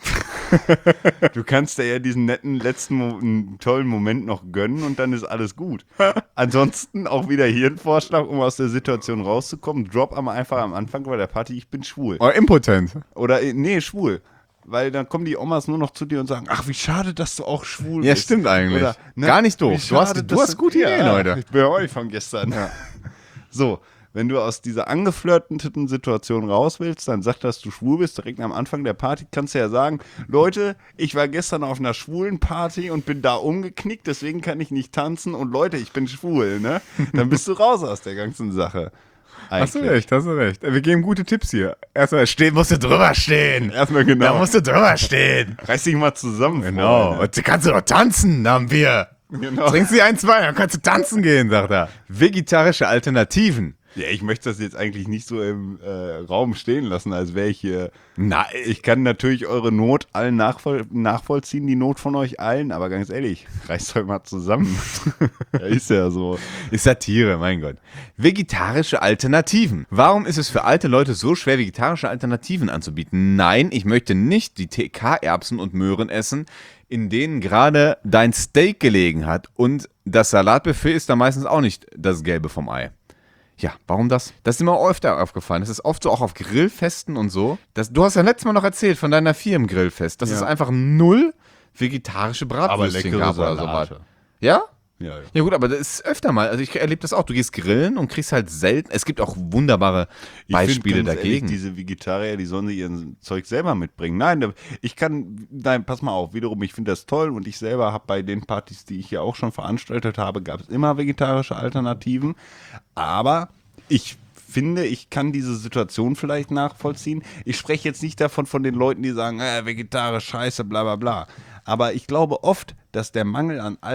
Speaker 1: Du kannst dir ja diesen netten letzten tollen Moment noch gönnen und dann ist alles gut. Ansonsten auch wieder hier ein Vorschlag, um aus der Situation rauszukommen. Drop einfach am Anfang bei der Party, ich bin schwul.
Speaker 2: Oder impotent.
Speaker 1: Oder, nee, schwul. Weil dann kommen die Omas nur noch zu dir und sagen, ach, wie schade, dass du auch schwul bist.
Speaker 2: Ja, stimmt eigentlich.
Speaker 1: Oder, ne,
Speaker 2: gar nicht doof. Du hast gute Ideen heute.
Speaker 1: Ich bin ja auch nicht von gestern. Ja. So, wenn du aus dieser angeflirteten Situation raus willst, dann sag, dass du schwul bist, direkt am Anfang der Party, kannst du ja sagen, Leute, ich war gestern auf einer schwulen Party und bin da umgeknickt, deswegen kann ich nicht tanzen und Leute, ich bin schwul, ne? Dann bist du raus aus der ganzen Sache.
Speaker 2: Hast du recht. Wir geben gute Tipps hier. Erstmal musst du drüber stehen.
Speaker 1: Erstmal genau.
Speaker 2: Da musst du drüber stehen.
Speaker 1: Reiß dich mal zusammen.
Speaker 2: Genau. Und du kannst doch tanzen, haben wir.
Speaker 1: Genau.
Speaker 2: Trinkst du 1, 2, dann kannst du tanzen gehen, sagt er. Vegetarische Alternativen.
Speaker 1: Ja, ich möchte das jetzt eigentlich nicht so im Raum stehen lassen, als wäre ich hier.
Speaker 2: Na,
Speaker 1: ich kann natürlich eure Not allen nachvollziehen, die Not von euch allen, aber ganz ehrlich, reißt euch mal zusammen. Ja, ist ja so.
Speaker 2: Ist Satire, mein Gott. Vegetarische Alternativen. Warum ist es für alte Leute so schwer, vegetarische Alternativen anzubieten? Nein, ich möchte nicht die TK-Erbsen und Möhren essen, in denen gerade dein Steak gelegen hat. Und das Salatbuffet ist da meistens auch nicht das Gelbe vom Ei. Ja, warum das? Das ist mir öfter aufgefallen. Das ist oft so auch auf Grillfesten und so. Du hast ja letztes Mal noch erzählt von deiner Firmengrillfest. Das ist einfach 0 vegetarische Bratwürstchen
Speaker 1: aber
Speaker 2: gab
Speaker 1: leckere
Speaker 2: oder so was.
Speaker 1: Salate.
Speaker 2: Ja?
Speaker 1: Ja, ja.
Speaker 2: Ja gut, aber das ist öfter mal. Also ich erlebe das auch. Du gehst grillen und kriegst halt selten. Es gibt auch wunderbare Beispiele
Speaker 1: Ich find, ganz
Speaker 2: dagegen.
Speaker 1: ehrlich, diese Vegetarier, die sollen sich ihr Zeug selber mitbringen. Nein, pass mal auf, wiederum, ich finde das toll und ich selber habe bei den Partys, die ich ja auch schon veranstaltet habe, gab es immer vegetarische Alternativen. Aber ich finde, ich kann diese Situation vielleicht nachvollziehen. Ich spreche jetzt nicht davon von den Leuten, die sagen, vegetarisch, scheiße, bla bla bla. Aber ich glaube oft, dass der Mangel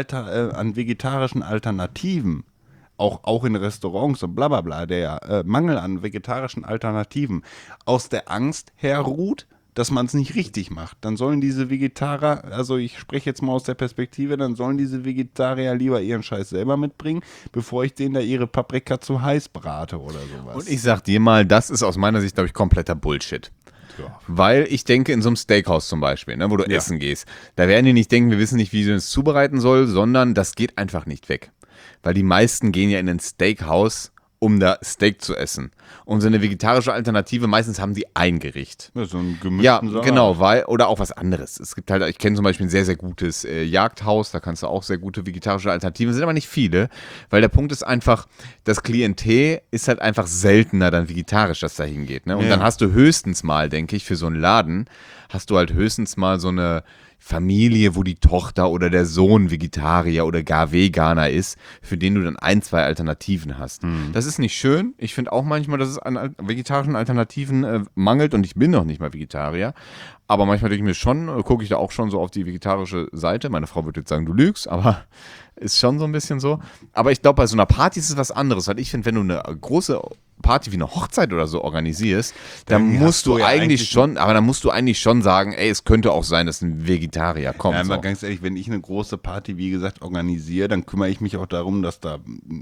Speaker 1: an vegetarischen Alternativen auch in Restaurants und bla bla bla, der Mangel an vegetarischen Alternativen aus der Angst herruht, dass man es nicht richtig macht. Dann sollen diese Vegetarier, also ich spreche jetzt mal aus der Perspektive, dann sollen diese Vegetarier lieber ihren Scheiß selber mitbringen, bevor ich denen da ihre Paprika zu heiß brate oder sowas.
Speaker 2: Und ich sag dir mal, das ist aus meiner Sicht, glaube ich, kompletter Bullshit.
Speaker 1: Ja.
Speaker 2: Weil ich denke, in so einem Steakhouse zum Beispiel, ne, wo du essen gehst, da werden die nicht denken, wir wissen nicht, wie sie es zubereiten soll, sondern das geht einfach nicht weg. Weil die meisten gehen ja in ein Steakhouse, um da Steak zu essen. Und so eine vegetarische Alternative, meistens haben die ein Gericht.
Speaker 1: Ja, so einen
Speaker 2: Ja,
Speaker 1: gemischten Salat.
Speaker 2: genau, oder auch was anderes. Es gibt halt, ich kenne zum Beispiel ein sehr, sehr gutes Jagdhaus, da kannst du auch sehr gute vegetarische Alternativen, sind aber nicht viele, weil der Punkt ist einfach, das Klientel ist halt einfach seltener dann vegetarisch, das da hingeht. Ne? Und dann hast du höchstens mal, denke ich, für so einen Laden, hast du halt höchstens mal so eine Familie, wo die Tochter oder der Sohn Vegetarier oder gar Veganer ist, für den du dann ein, zwei Alternativen hast. Das ist nicht schön. Ich finde auch manchmal, dass es an vegetarischen Alternativen mangelt und ich bin noch nicht mal Vegetarier. Aber manchmal denke ich mir schon, gucke ich da auch schon so auf die vegetarische Seite. Meine Frau würde jetzt sagen, du lügst, aber ist schon so ein bisschen so. Aber ich glaube, bei so einer Party ist es was anderes, weil ich finde, wenn du eine große Party wie eine Hochzeit oder so organisierst, dann musst du
Speaker 1: ja
Speaker 2: eigentlich schon, aber dann musst du eigentlich schon sagen, ey, es könnte auch sein, dass ein Vegetarier kommt.
Speaker 1: Ja,
Speaker 2: so.
Speaker 1: mal ganz ehrlich, wenn ich eine große Party, wie gesagt, organisiere, dann kümmere ich mich auch darum, dass da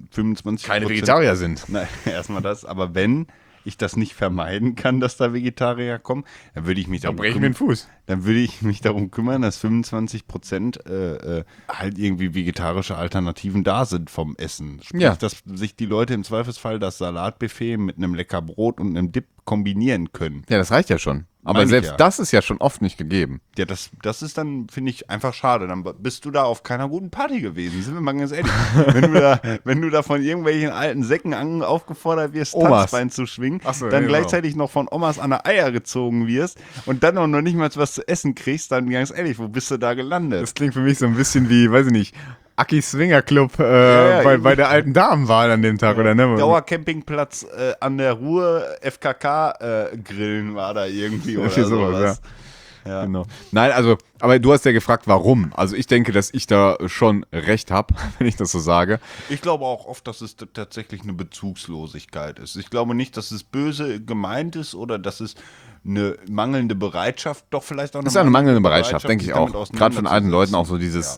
Speaker 1: 25%
Speaker 2: Keine Vegetarier sind.
Speaker 1: Nein, erstmal das. Aber wenn ich das nicht vermeiden kann, dass da Vegetarier kommen, dann würde ich mich darum
Speaker 2: Fuß.
Speaker 1: Dann würde ich mich darum kümmern, dass 25% halt irgendwie vegetarische Alternativen da sind vom Essen. Sprich,
Speaker 2: Ja.
Speaker 1: dass sich die Leute im Zweifelsfall das Salatbuffet mit einem lecker Brot und einem Dip kombinieren können.
Speaker 2: Ja, das reicht ja schon. Aber
Speaker 1: Meine ich
Speaker 2: selbst
Speaker 1: ja.
Speaker 2: das ist ja schon oft nicht gegeben.
Speaker 1: Ja, das ist dann, finde ich, einfach schade. Dann bist du da auf keiner guten Party gewesen, sind wir mal ganz ehrlich. wenn du da von irgendwelchen alten Säcken aufgefordert wirst,
Speaker 2: Omas.
Speaker 1: Tanzbein zu schwingen,
Speaker 2: Ach so,
Speaker 1: dann
Speaker 2: genau.
Speaker 1: gleichzeitig noch von Omas an der Eier gezogen wirst und dann auch noch nicht mal was zu essen kriegst, dann ganz ehrlich, wo bist du da gelandet?
Speaker 2: Das klingt für mich so ein bisschen wie, weiß ich nicht, Akis Swinger Club
Speaker 1: ja,
Speaker 2: bei der alten Damenwahl an dem Tag, oder ne?
Speaker 1: Dauercampingplatz an der Ruhr, FKK-Grillen war da irgendwie oder
Speaker 2: Irgendwie sowas,
Speaker 1: sowas. Ja.
Speaker 2: Genau. Nein, also, aber du hast ja gefragt, warum. Also ich denke, dass ich da schon recht habe, wenn ich das so sage.
Speaker 1: Ich glaube auch oft, dass es tatsächlich eine Bezugslosigkeit ist. Ich glaube nicht, dass es böse gemeint ist oder dass es eine mangelnde Bereitschaft, doch vielleicht auch
Speaker 2: Das ist eine mangelnde Bereitschaft, denke
Speaker 1: sich
Speaker 2: ich auch.
Speaker 1: damit
Speaker 2: Gerade von alten Leuten
Speaker 1: auseinanderzusetzen.
Speaker 2: auch so dieses,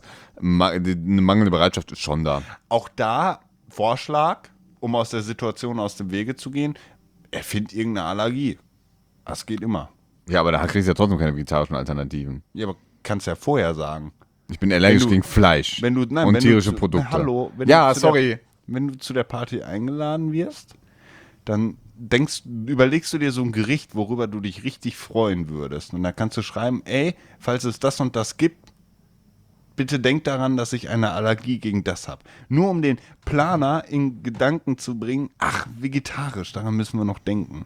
Speaker 2: eine mangelnde Bereitschaft ist schon da.
Speaker 1: Auch da Vorschlag, um aus der Situation aus dem Wege zu gehen, erfind irgendeine Allergie. Das geht immer.
Speaker 2: Ja, aber da kriegst du ja trotzdem keine vegetarischen Alternativen.
Speaker 1: Ja, aber kannst ja vorher sagen.
Speaker 2: Ich bin allergisch
Speaker 1: Wenn du-
Speaker 2: gegen Fleisch
Speaker 1: Wenn du, nein,
Speaker 2: und
Speaker 1: wenn
Speaker 2: tierische
Speaker 1: du zu,
Speaker 2: Produkte.
Speaker 1: Hallo, wenn
Speaker 2: Ja,
Speaker 1: du zu
Speaker 2: sorry.
Speaker 1: Wenn du zu der Party eingeladen wirst, dann überlegst du dir so ein Gericht, worüber du dich richtig freuen würdest. Und dann kannst du schreiben, ey, falls es das und das gibt, bitte denk daran, dass ich eine Allergie gegen das habe. Nur um den Planer in Gedanken zu bringen, ach, vegetarisch, daran müssen wir noch denken.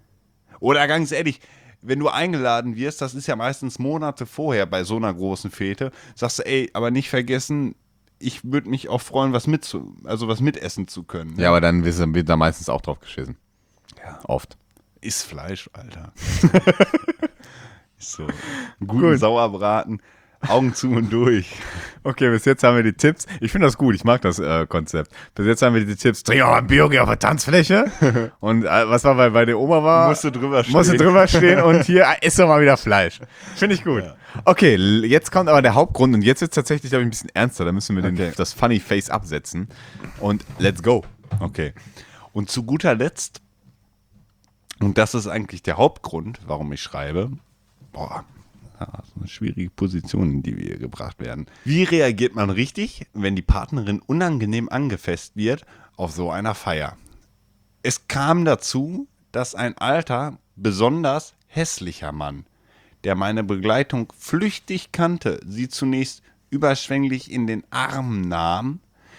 Speaker 1: Oder ganz ehrlich, wenn du eingeladen wirst, das ist ja meistens Monate vorher bei so einer großen Fete, sagst du, ey, aber nicht vergessen, ich würde mich auch freuen, was mitessen zu können.
Speaker 2: Ja, aber dann wird da meistens auch drauf geschissen.
Speaker 1: Ja.
Speaker 2: Oft.
Speaker 1: Ist Fleisch, Alter. Ist so. Einen guten Sauerbraten, Augen zu und durch.
Speaker 2: Okay, bis jetzt haben wir die Tipps. Ich finde das gut, ich mag das Konzept. Bis jetzt haben wir die Tipps, trink auch mal ein Bier, geh auf der Tanzfläche. Und was war bei der Oma war?
Speaker 1: Musste drüber stehen.
Speaker 2: Musste drüber stehen und hier isst doch mal wieder Fleisch. Finde ich gut.
Speaker 1: Ja.
Speaker 2: Okay, jetzt kommt aber der Hauptgrund und jetzt wird es tatsächlich, glaube ich, ein bisschen ernster. Da müssen wir
Speaker 1: Okay.
Speaker 2: das Funny Face absetzen. Und let's go.
Speaker 1: Okay. Und zu guter Letzt, und das ist eigentlich der Hauptgrund, warum ich schreibe, das ist eine schwierige Position, in die wir hier gebracht werden. Wie reagiert man richtig, wenn die Partnerin unangenehm angefasst wird auf so einer Feier? Es kam dazu, dass ein alter, besonders hässlicher Mann, der meine Begleitung flüchtig kannte, sie zunächst überschwänglich in den Arm nahm,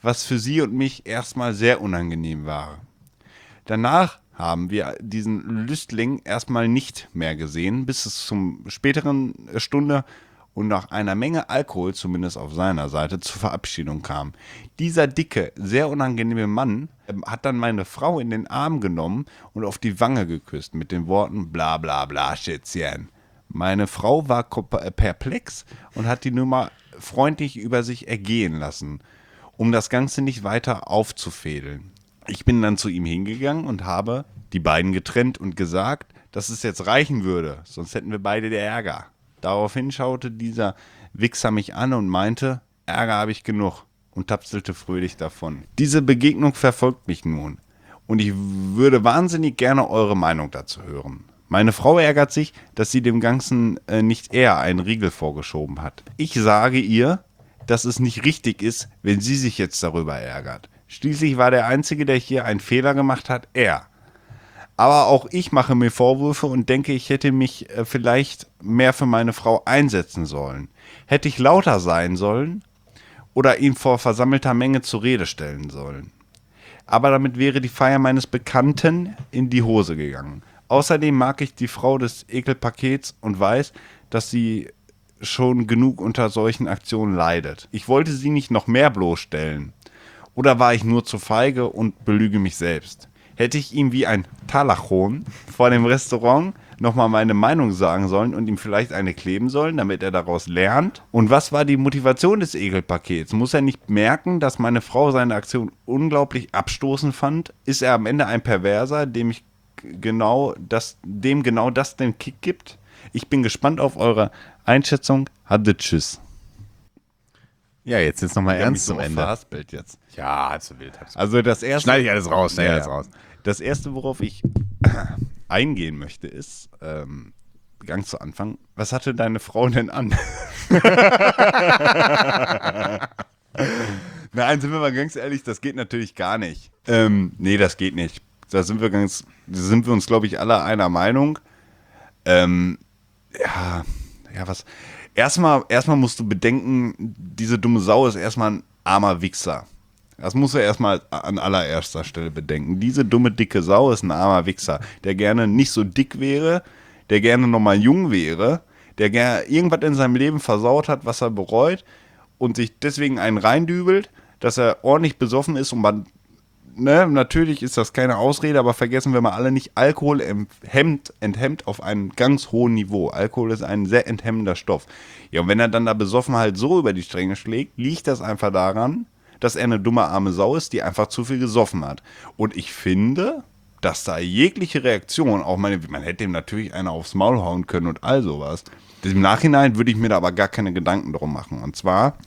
Speaker 1: was für sie und mich erstmal sehr unangenehm war. Danach haben wir diesen Lüstling erstmal nicht mehr gesehen, bis es zum späteren Stunde und nach einer Menge Alkohol, zumindest auf seiner Seite, zur Verabschiedung kam. Dieser dicke, sehr unangenehme Mann hat dann meine Frau in den Arm genommen und auf die Wange geküsst mit den Worten bla bla bla Schätzchen. Meine Frau war perplex und hat die Nummer freundlich über sich ergehen lassen, um das Ganze nicht weiter aufzufädeln. Ich bin dann zu ihm hingegangen und habe die beiden getrennt und gesagt, dass es jetzt reichen würde, sonst hätten wir beide den Ärger. Daraufhin schaute dieser Wichser mich an und meinte, Ärger habe ich genug, und tapselte fröhlich davon. Diese Begegnung verfolgt mich nun und ich würde wahnsinnig gerne eure Meinung dazu hören. Meine Frau ärgert sich, dass sie dem Ganzen nicht eher einen Riegel vorgeschoben hat. Ich sage ihr, dass es nicht richtig ist, wenn sie sich jetzt darüber ärgert. Schließlich war der Einzige, der hier einen Fehler gemacht hat, er. Aber auch ich mache mir Vorwürfe und denke, ich hätte mich vielleicht mehr für meine Frau einsetzen sollen. Hätte ich lauter sein sollen oder ihn vor versammelter Menge zur Rede stellen sollen. Aber damit wäre die Feier meines Bekannten in die Hose gegangen. Außerdem mag ich die Frau des Ekelpakets und weiß, dass sie schon genug unter solchen Aktionen leidet. Ich wollte sie nicht noch mehr bloßstellen. Oder war ich nur zu feige und belüge mich selbst? Hätte ich ihm wie ein Talachon vor dem Restaurant nochmal meine Meinung sagen sollen und ihm vielleicht eine kleben sollen, damit er daraus lernt? Und was war die Motivation des Ekelpakets? Muss er nicht merken, dass meine Frau seine Aktion unglaublich abstoßend fand? Ist er am Ende ein Perverser, dem genau das den Kick gibt? Ich bin gespannt auf eure Einschätzung. Hatte tschüss.
Speaker 2: Ja, jetzt nochmal ernst zum Ende.
Speaker 1: Verhaspelt jetzt.
Speaker 2: Ja, halb so wild.
Speaker 1: Also das erste.
Speaker 2: Schneide ich alles raus,
Speaker 1: Das erste, worauf ich eingehen möchte, ist, ganz zu Anfang, was hatte deine Frau denn an? Nein, sind wir mal ganz ehrlich, das geht natürlich gar nicht. Nee, das geht nicht. Da sind wir uns, glaube ich, alle einer Meinung. Was. Erstmal musst du bedenken, diese dumme Sau ist erstmal ein armer Wichser. Das musst du erstmal an allererster Stelle bedenken. Diese dumme, dicke Sau ist ein armer Wichser, der gerne nicht so dick wäre, der gerne nochmal jung wäre, der gerne irgendwas in seinem Leben versaut hat, was er bereut und sich deswegen einen reindübelt, dass er ordentlich besoffen ist und man, natürlich ist das keine Ausrede, aber vergessen wir mal alle nicht, Alkohol enthemmt auf einem ganz hohen Niveau. Alkohol ist ein sehr enthemmender Stoff. Ja, und wenn er dann da besoffen halt so über die Stränge schlägt, liegt das einfach daran, dass er eine dumme arme Sau ist, die einfach zu viel gesoffen hat. Und ich finde, dass da jegliche Reaktion, auch man hätte ihm natürlich einer aufs Maul hauen können und all sowas. Im Nachhinein würde ich mir da aber gar keine Gedanken drum machen. Und zwar,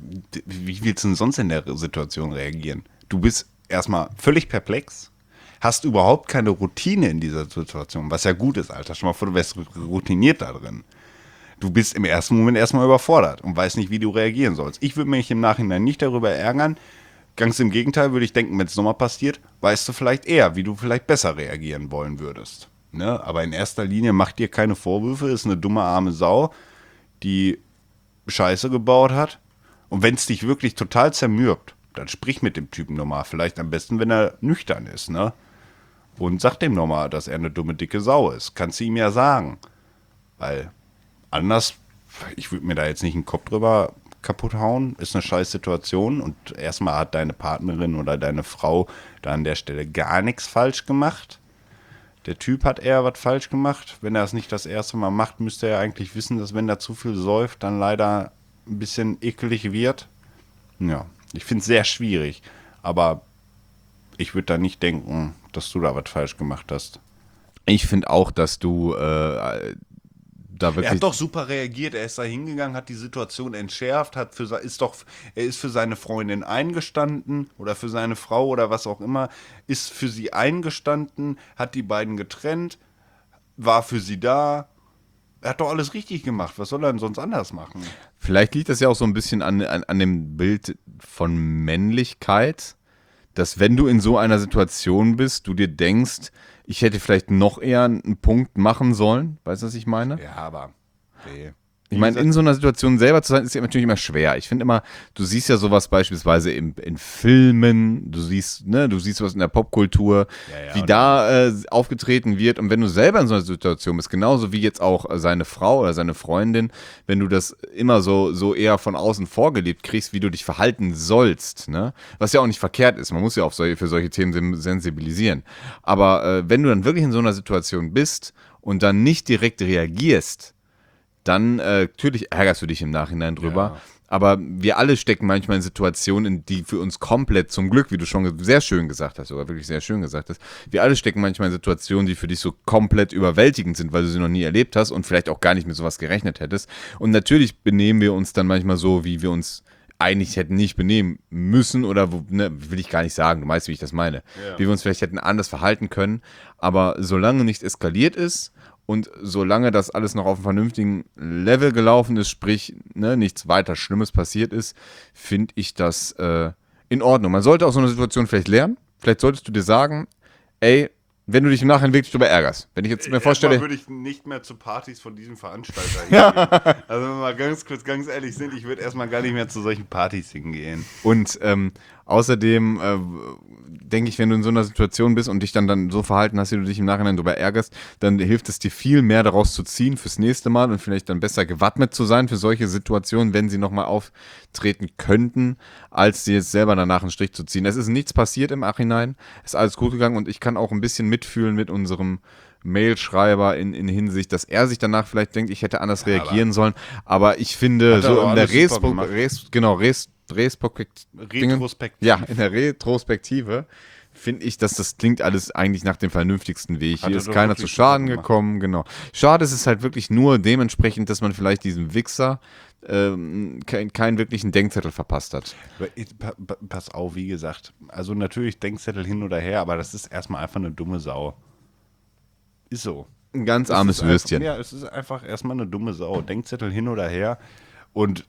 Speaker 1: wie willst du denn sonst in der Situation reagieren? Du bist erstmal völlig perplex, hast überhaupt keine Routine in dieser Situation, was ja gut ist, Alter. Stell mal vor, du wärst routiniert da drin. Du bist im ersten Moment erstmal überfordert und weißt nicht, wie du reagieren sollst. Ich würde mich im Nachhinein nicht darüber ärgern. Ganz im Gegenteil würde ich denken, wenn es nochmal passiert, weißt du vielleicht eher, wie du vielleicht besser reagieren wollen würdest. Ne? Aber in erster Linie mach dir keine Vorwürfe, ist eine dumme arme Sau, die Scheiße gebaut hat. Und wenn es dich wirklich total zermürbt, dann sprich mit dem Typen nochmal. Vielleicht am besten, wenn er nüchtern ist, ne? Und sag dem nochmal, dass er eine dumme, dicke Sau ist. Kannst du ihm ja sagen. Weil anders, ich würde mir da jetzt nicht einen Kopf drüber kaputt hauen, ist eine scheiß Situation. Und erstmal hat deine Partnerin oder deine Frau da an der Stelle gar nichts falsch gemacht. Der Typ hat eher was falsch gemacht. Wenn er es nicht das erste Mal macht, müsste er eigentlich wissen, dass wenn er zu viel säuft, dann leider ein bisschen ekelig wird. Ja. Ich finde es sehr schwierig, aber ich würde da nicht denken, dass du da was falsch gemacht hast.
Speaker 2: Ich finde auch, dass du da wirklich...
Speaker 1: Er hat doch super reagiert, er ist da hingegangen, hat die Situation entschärft, er ist für seine Freundin eingestanden oder für seine Frau oder was auch immer, ist für sie eingestanden, hat die beiden getrennt, war für sie da. Er hat doch alles richtig gemacht. Was soll er denn sonst anders machen?
Speaker 2: Vielleicht liegt das ja auch so ein bisschen an dem Bild von Männlichkeit, dass wenn du in so einer Situation bist, du dir denkst, ich hätte vielleicht noch eher einen Punkt machen sollen. Weißt du, was ich meine?
Speaker 1: Ja, aber nee.
Speaker 2: Ich meine, in so einer Situation selber zu sein, ist ja natürlich immer schwer. Ich finde immer, du siehst ja sowas beispielsweise in Filmen, du siehst was in der Popkultur, wie da aufgetreten wird. Und wenn du selber in so einer Situation bist, genauso wie jetzt auch seine Frau oder seine Freundin, wenn du das immer so eher von außen vorgelebt kriegst, wie du dich verhalten sollst, ne? Was ja auch nicht verkehrt ist. Man muss ja für solche Themen sensibilisieren. Aber wenn du dann wirklich in so einer Situation bist und dann nicht direkt reagierst, dann natürlich ärgerst du dich im Nachhinein drüber. Ja. Aber wir alle stecken manchmal in Situationen, die für uns komplett, zum Glück, wie du schon sehr schön gesagt hast, oder wirklich sehr schön gesagt hast, wir alle stecken manchmal in Situationen, die für dich so komplett überwältigend sind, weil du sie noch nie erlebt hast und vielleicht auch gar nicht mit sowas gerechnet hättest. Und natürlich benehmen wir uns dann manchmal so, wie wir uns eigentlich hätten nicht benehmen müssen oder, will ich gar nicht sagen, du weißt, wie ich das meine. Ja. Wie wir uns vielleicht hätten anders verhalten können. Aber solange nicht eskaliert ist, und solange das alles noch auf einem vernünftigen Level gelaufen ist, sprich, nichts weiter Schlimmes passiert ist, finde ich das in Ordnung. Man sollte aus so einer Situation vielleicht lernen. Vielleicht solltest du dir sagen, ey, wenn du dich im Nachhinein wirklich darüber ärgerst. Wenn ich jetzt mir vorstelle...
Speaker 1: würde ich nicht mehr zu Partys von diesem Veranstalter hingehen. Also wenn wir mal ganz ehrlich sind, ich würde erstmal gar nicht mehr zu solchen Partys hingehen.
Speaker 2: Und außerdem denke ich, wenn du in so einer Situation bist und dich dann so verhalten hast, wie du dich im Nachhinein darüber ärgerst, dann hilft es dir viel mehr daraus zu ziehen fürs nächste Mal und vielleicht dann besser gewappnet zu sein für solche Situationen, wenn sie nochmal auftreten könnten, als dir jetzt selber danach einen Strich zu ziehen. Es ist nichts passiert im Nachhinein, es ist alles gut gegangen und ich kann auch ein bisschen mitfühlen mit unserem Mailschreiber in Hinsicht, dass er sich danach vielleicht denkt, ich hätte anders reagieren sollen, aber ich finde, so in der in der Retrospektive finde ich, dass das klingt alles eigentlich nach dem vernünftigsten Weg. Hier ist keiner zu Schaden gekommen, genau. Schade ist es halt wirklich nur dementsprechend, dass man vielleicht diesem Wichser keinen wirklichen Denkzettel verpasst hat.
Speaker 1: Pass auf, wie gesagt, also natürlich Denkzettel hin oder her, aber das ist erstmal einfach eine dumme Sau. Ist so.
Speaker 2: Ein ganz armes Würstchen.
Speaker 1: Ja, es ist einfach erstmal eine dumme Sau. Denkzettel hin oder her und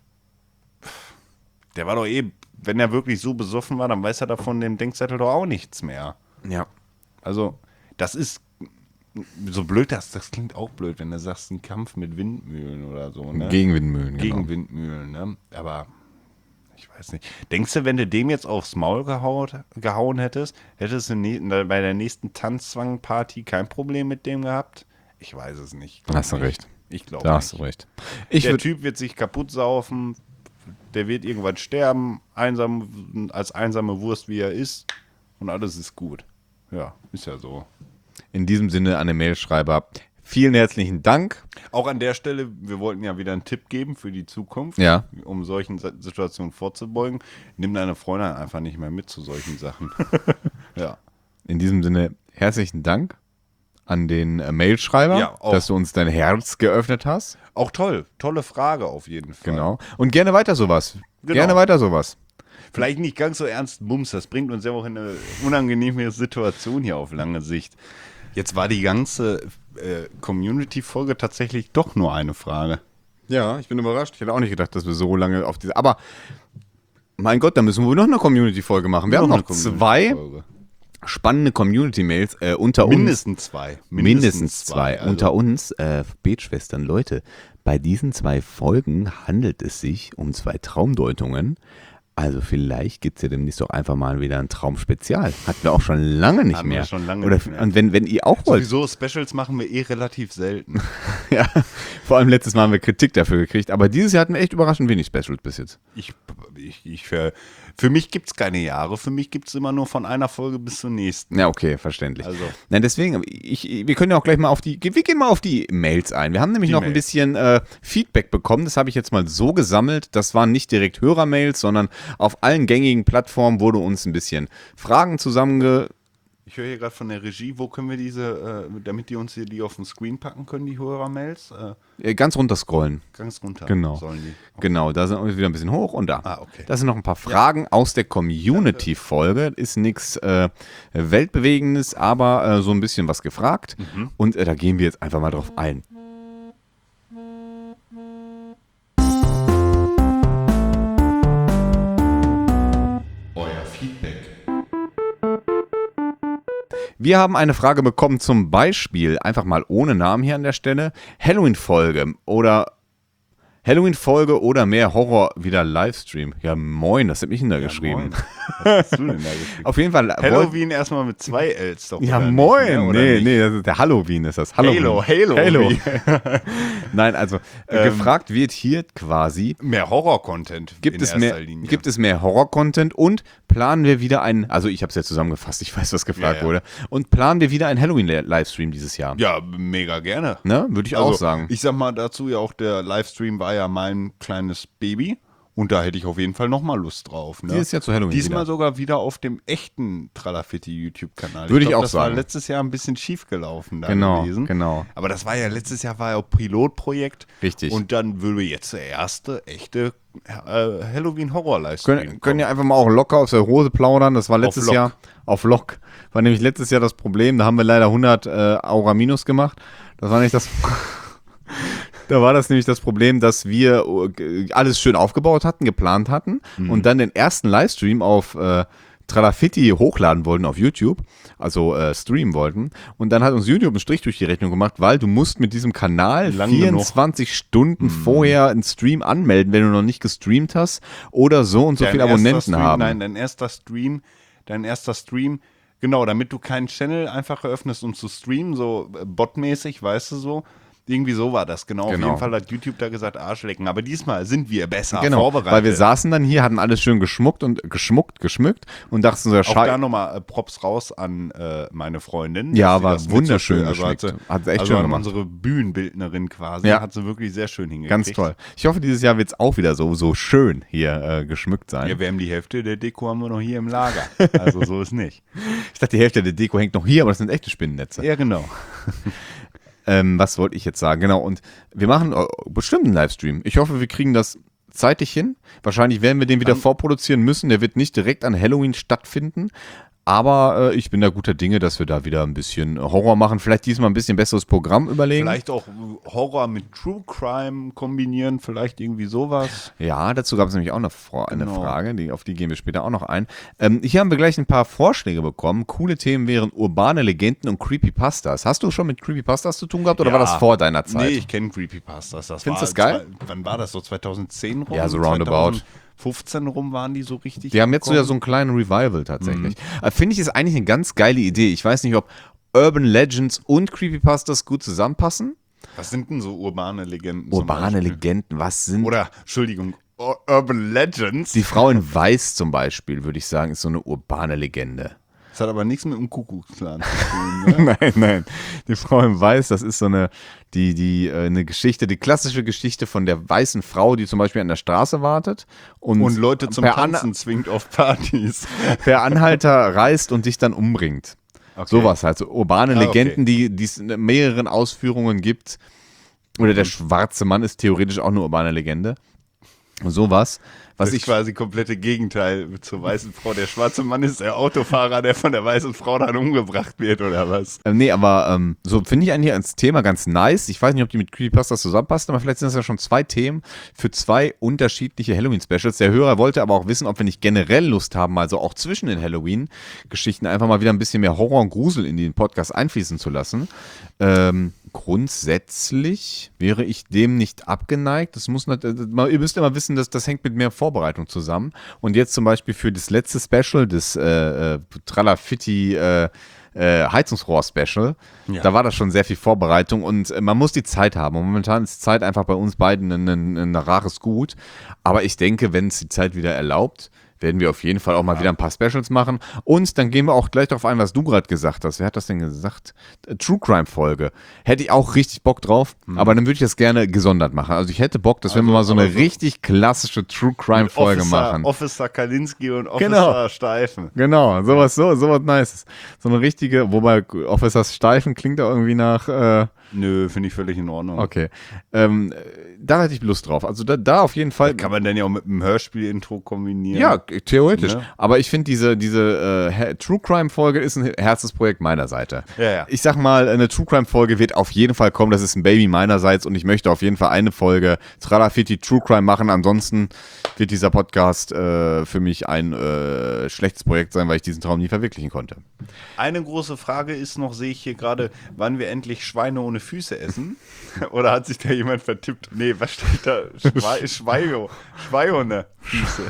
Speaker 1: der war doch wenn er wirklich so besoffen war, dann weiß er davon dem Denkzettel doch auch nichts mehr.
Speaker 2: Ja.
Speaker 1: Also, das ist so blöd, das klingt auch blöd, wenn du sagst, ein Kampf mit Windmühlen oder so, ne?
Speaker 2: Gegen Windmühlen,
Speaker 1: genau. Gegen Windmühlen, ne? Aber ich weiß nicht. Denkst du, wenn du dem jetzt aufs Maul gehauen hättest du bei der nächsten Tanzzwangparty kein Problem mit dem gehabt? Ich weiß es nicht.
Speaker 2: Hast du recht.
Speaker 1: Ich glaube
Speaker 2: nicht. Hast du recht.
Speaker 1: Der Typ wird sich kaputt saufen, der wird irgendwann sterben, als einsame Wurst, wie er ist, und alles ist gut. Ja, ist ja so.
Speaker 2: In diesem Sinne an den Mailschreiber, vielen herzlichen Dank.
Speaker 1: Auch an der Stelle, wir wollten ja wieder einen Tipp geben für die Zukunft, um solchen Situationen vorzubeugen. Nimm deine Freundin einfach nicht mehr mit zu solchen Sachen. Ja.
Speaker 2: In diesem Sinne, herzlichen Dank an den Mailschreiber, dass du uns dein Herz geöffnet hast.
Speaker 1: Auch tolle Frage auf jeden Fall.
Speaker 2: Genau. Und gerne weiter sowas.
Speaker 1: Vielleicht nicht ganz so ernst Bums, das bringt uns ja auch in eine unangenehme Situation hier auf lange Sicht. Jetzt war die ganze Community-Folge tatsächlich doch nur eine Frage.
Speaker 2: Ja, ich bin überrascht. Ich hätte auch nicht gedacht, dass wir so lange auf diese... Aber, mein Gott, da müssen wir noch eine Community-Folge machen. Wir haben noch 2 spannende Community-Mails unter uns. Mindestens zwei. Also. Unter uns, Betschwestern, Leute, bei diesen 2 Folgen handelt es sich um 2 Traumdeutungen. Also vielleicht gibt es ja demnächst doch einfach mal wieder ein Traumspezial. Hatten wir auch schon lange nicht mehr. Und wenn ihr auch wollt.
Speaker 1: Sowieso, Specials machen wir relativ selten.
Speaker 2: Ja, vor allem letztes Mal haben wir Kritik dafür gekriegt. Aber dieses Jahr hatten wir echt überraschend wenig Specials bis jetzt.
Speaker 1: Für mich gibt es keine Jahre. Für mich gibt es immer nur von einer Folge bis zur nächsten.
Speaker 2: Ja, okay, verständlich. Also. Nein, deswegen, wir können ja auch gleich mal wir gehen mal auf die Mails ein. Wir haben nämlich noch ein bisschen Feedback bekommen. Das habe ich jetzt mal so gesammelt. Das waren nicht direkt Hörermails, sondern auf allen gängigen Plattformen wurde uns ein bisschen Fragen
Speaker 1: Ich höre hier gerade von der Regie, wo können wir diese, damit die uns hier die auf den Screen packen können, die Hörermails?
Speaker 2: Ganz runter scrollen.
Speaker 1: Ganz runter
Speaker 2: genau.
Speaker 1: Sollen die. Okay.
Speaker 2: Genau, da sind wir wieder ein bisschen hoch und da.
Speaker 1: Okay.
Speaker 2: Das sind noch ein paar Fragen aus der Community-Folge. Ist nichts Weltbewegendes, aber so ein bisschen was gefragt. Und da gehen wir jetzt einfach mal drauf ein. Wir haben eine Frage bekommen, zum Beispiel, einfach mal ohne Namen hier an der Stelle, Halloween-Folge oder Halloween-Folge oder mehr Horror wieder Livestream. Ja, moin, das hat mich da geschrieben.
Speaker 1: Moin. Was hast du denn da geschrieben?
Speaker 2: Auf jeden Fall.
Speaker 1: Halloween erstmal mit 2 Ls doch.
Speaker 2: Ja,
Speaker 1: oder
Speaker 2: moin.
Speaker 1: Nicht, ne? Oder
Speaker 2: Nee,
Speaker 1: nicht?
Speaker 2: nee, das ist der Halloween ist das. Halloween.
Speaker 1: Halo.
Speaker 2: Nein, also gefragt wird hier quasi,
Speaker 1: Mehr Horror-Content
Speaker 2: gibt
Speaker 1: in
Speaker 2: es
Speaker 1: erster
Speaker 2: mehr,
Speaker 1: Linie.
Speaker 2: gibt es mehr Horror-Content und planen wir wieder also ich habe es ja zusammengefasst, ich weiß, was gefragt
Speaker 1: Ja, ja.
Speaker 2: wurde, und planen wir wieder einen Halloween-Livestream dieses Jahr.
Speaker 1: Ja, mega gerne.
Speaker 2: Ne? Würde ich auch sagen.
Speaker 1: Ich sag mal dazu ja auch, der Livestream war ja mein kleines Baby und da hätte ich auf jeden Fall nochmal Lust drauf. Ne?
Speaker 2: Dieses Jahr zu Halloween
Speaker 1: Diesmal
Speaker 2: wieder.
Speaker 1: sogar wieder auf dem echten Tralafitti YouTube-Kanal.
Speaker 2: Würde ich
Speaker 1: glaub,
Speaker 2: auch
Speaker 1: das
Speaker 2: sagen.
Speaker 1: war letztes Jahr ein bisschen schief gelaufen da
Speaker 2: Genau,
Speaker 1: gewesen.
Speaker 2: genau.
Speaker 1: Aber das war ja letztes Jahr war ja auch Pilotprojekt.
Speaker 2: Richtig.
Speaker 1: Und dann würde jetzt der erste echte Halloween-Horror-Livestream
Speaker 2: Können ja einfach mal auch locker aus der Hose plaudern. Das war letztes
Speaker 1: Lock.
Speaker 2: Jahr auf Lock. War nämlich letztes Jahr das Problem. Da haben wir leider 100 Aura minus gemacht. Das war nicht das. Da war das nämlich das Problem, dass wir alles schön aufgebaut hatten, geplant hatten und dann den ersten Livestream auf Tralafitti hochladen wollten auf YouTube, also streamen wollten. Und dann hat uns YouTube einen Strich durch die Rechnung gemacht, weil du musst mit diesem Kanal
Speaker 1: Lang
Speaker 2: 24 Stunden vorher einen Stream anmelden, wenn du noch nicht gestreamt hast oder so und so viele Abonnenten haben.
Speaker 1: Nein, dein erster Stream, genau, damit du keinen Channel einfach eröffnest, um zu streamen, so botmäßig, weißt du so. Irgendwie so war das, genau. Auf
Speaker 2: Genau.
Speaker 1: jeden Fall hat YouTube da gesagt, Arschlecken. Aber diesmal sind wir besser
Speaker 2: Genau,
Speaker 1: vorbereitet.
Speaker 2: weil wir saßen dann hier, hatten alles schön geschmückt und dachten so, ja,
Speaker 1: auch da nochmal Props raus an meine Freundin.
Speaker 2: Ja,
Speaker 1: dass sie
Speaker 2: war
Speaker 1: das mit
Speaker 2: wunderschön
Speaker 1: so schön,
Speaker 2: geschmückt. Hat sie echt
Speaker 1: also
Speaker 2: schön
Speaker 1: an
Speaker 2: gemacht.
Speaker 1: unsere Bühnenbildnerin quasi,
Speaker 2: Ja.
Speaker 1: hat sie wirklich sehr schön hingekriegt.
Speaker 2: Ganz toll. Ich hoffe, dieses Jahr wird es auch wieder so schön hier geschmückt sein.
Speaker 1: Ja, wir haben die Hälfte der Deko haben wir noch hier im Lager. Also so ist nicht.
Speaker 2: Ich dachte, die Hälfte der Deko hängt noch hier, aber das sind echte Spinnennetze.
Speaker 1: Ja, genau.
Speaker 2: Was wollte ich jetzt sagen? Genau, und wir machen bestimmt einen Livestream. Ich hoffe, wir kriegen das zeitig hin. Wahrscheinlich werden wir den wieder vorproduzieren müssen. Der wird nicht direkt an Halloween stattfinden. Aber ich bin da guter Dinge, dass wir da wieder ein bisschen Horror machen. Vielleicht diesmal ein bisschen besseres Programm überlegen.
Speaker 1: Vielleicht auch Horror mit True Crime kombinieren, vielleicht irgendwie sowas.
Speaker 2: Ja, dazu gab es nämlich auch eine
Speaker 1: Genau.
Speaker 2: Frage, auf die gehen wir später auch noch ein. Hier haben wir gleich ein paar Vorschläge bekommen. Coole Themen wären urbane Legenden und Creepypastas. Hast du schon mit Creepypastas zu tun gehabt oder
Speaker 1: Ja.
Speaker 2: war das vor deiner Zeit?
Speaker 1: Nee, ich kenne Creepypastas.
Speaker 2: Findest du das geil?
Speaker 1: Wann war das? So 2010 rum?
Speaker 2: Ja, so roundabout.
Speaker 1: 2015 rum waren die so richtig.
Speaker 2: Die haben jetzt
Speaker 1: gekommen.
Speaker 2: so einen kleinen Revival tatsächlich. Finde ich, ist eigentlich eine ganz geile Idee. Ich weiß nicht, ob Urban Legends und Creepypastas gut zusammenpassen.
Speaker 1: Was sind denn so urbane Legenden? zum
Speaker 2: Urbane
Speaker 1: Beispiel?
Speaker 2: Legenden, was sind...
Speaker 1: Oder, Entschuldigung, Urban Legends.
Speaker 2: Die Frau in Weiß zum Beispiel, würde ich sagen, ist so eine urbane Legende.
Speaker 1: Das hat aber nichts mit dem Kuckucksklan zu tun. Ne?
Speaker 2: Nein. Die Frau in Weiß, das ist so eine Geschichte, die klassische Geschichte von der weißen Frau, die zum Beispiel an der Straße wartet
Speaker 1: Und Leute zum
Speaker 2: per
Speaker 1: Tanzen zwingt auf Partys.
Speaker 2: per Anhalter reist und dich dann umbringt.
Speaker 1: Okay.
Speaker 2: Sowas halt, so urbane
Speaker 1: Ah,
Speaker 2: Legenden, die es in mehreren Ausführungen gibt. Oder der schwarze Mann ist theoretisch auch eine urbane Legende. Sowas. Was
Speaker 1: Das ist quasi komplette Gegenteil zur weißen Frau. Der schwarze Mann ist der Autofahrer, der von der weißen Frau dann umgebracht wird, oder was?
Speaker 2: Nee, aber so finde ich eigentlich als Thema ganz nice. Ich weiß nicht, ob die mit Creepypastas zusammenpassen, aber vielleicht sind das ja schon 2 Themen für 2 unterschiedliche Halloween-Specials. Der Hörer wollte aber auch wissen, ob wir nicht generell Lust haben, also auch zwischen den Halloween-Geschichten einfach mal wieder ein bisschen mehr Horror und Grusel in den Podcast einfließen zu lassen. Grundsätzlich wäre ich dem nicht abgeneigt. Das muss ihr müsst immer wissen, dass das hängt mit mehr Vorbereitung zusammen. Und jetzt zum Beispiel für das letzte Special, das Tralafitti Heizungsrohr-Special,
Speaker 1: Ja.
Speaker 2: da war das schon sehr viel Vorbereitung und man muss die Zeit haben. Und momentan ist Zeit einfach bei uns beiden ein rares Gut. Aber ich denke, wenn es die Zeit wieder erlaubt, werden wir auf jeden Fall auch mal wieder ein paar Specials machen. Und dann gehen wir auch gleich darauf ein, was du gerade gesagt hast. Wer hat das denn gesagt? True Crime Folge. Hätte ich auch richtig Bock drauf, aber dann würde ich das gerne gesondert machen. Also ich hätte Bock, dass wir mal so eine richtig klassische True Crime Folge machen.
Speaker 1: Officer Kalinski und Officer
Speaker 2: Genau.
Speaker 1: Steifen.
Speaker 2: Genau, sowas Nices. So eine richtige, wobei Officer Steifen klingt da irgendwie nach...
Speaker 1: Nö, finde ich völlig in Ordnung.
Speaker 2: Okay. Da hätte ich Lust drauf. Also da auf jeden Fall.
Speaker 1: Kann man denn ja auch mit einem Hörspiel-Intro kombinieren?
Speaker 2: Ja, theoretisch.
Speaker 1: Ne?
Speaker 2: Aber ich finde, diese True Crime-Folge ist ein Herzensprojekt meiner Seite.
Speaker 1: Ja.
Speaker 2: Ich sag mal, eine True Crime-Folge wird auf jeden Fall kommen. Das ist ein Baby meinerseits und ich möchte auf jeden Fall eine Folge Tralafiti True Crime machen. Ansonsten wird dieser Podcast für mich ein schlechtes Projekt sein, weil ich diesen Traum nie verwirklichen konnte.
Speaker 1: Eine große Frage ist noch, sehe ich hier gerade, wann wir endlich Schweine ohne Füße essen? Oder hat sich da jemand vertippt? Nee, was steht da? Schweine ohne Füße.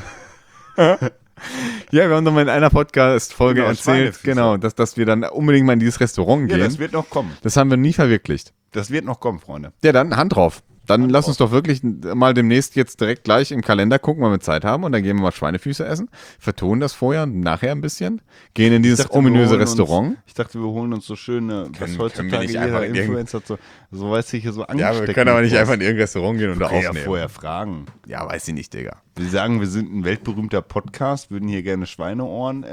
Speaker 2: Ja, wir haben doch mal in einer Podcast-Folge
Speaker 1: Genau,
Speaker 2: erzählt,
Speaker 1: Schweinefüße.
Speaker 2: genau, dass wir dann unbedingt mal in dieses Restaurant
Speaker 1: Ja,
Speaker 2: gehen.
Speaker 1: das wird noch kommen.
Speaker 2: Das haben wir nie verwirklicht.
Speaker 1: Das wird noch kommen, Freunde.
Speaker 2: Ja, dann Hand drauf. Dann lass uns doch wirklich mal demnächst jetzt direkt gleich im Kalender gucken, wann wir Zeit haben und dann gehen wir mal Schweinefüße essen, vertonen das vorher und nachher ein bisschen, gehen in dieses ominöse Restaurant.
Speaker 1: Ich dachte, wir holen uns so schöne, was
Speaker 2: können wir
Speaker 1: heutzutage
Speaker 2: nicht
Speaker 1: jeder
Speaker 2: einfach in
Speaker 1: Influencer so weiß ich hier so
Speaker 2: Ja,
Speaker 1: angesteckt.
Speaker 2: wir können aber nicht einfach in irgendein Restaurant gehen und da
Speaker 1: ja
Speaker 2: aufnehmen.
Speaker 1: vorher fragen.
Speaker 2: Ja, weiß ich nicht, Digga.
Speaker 1: Wir sagen, wir sind ein weltberühmter Podcast, würden hier gerne Schweine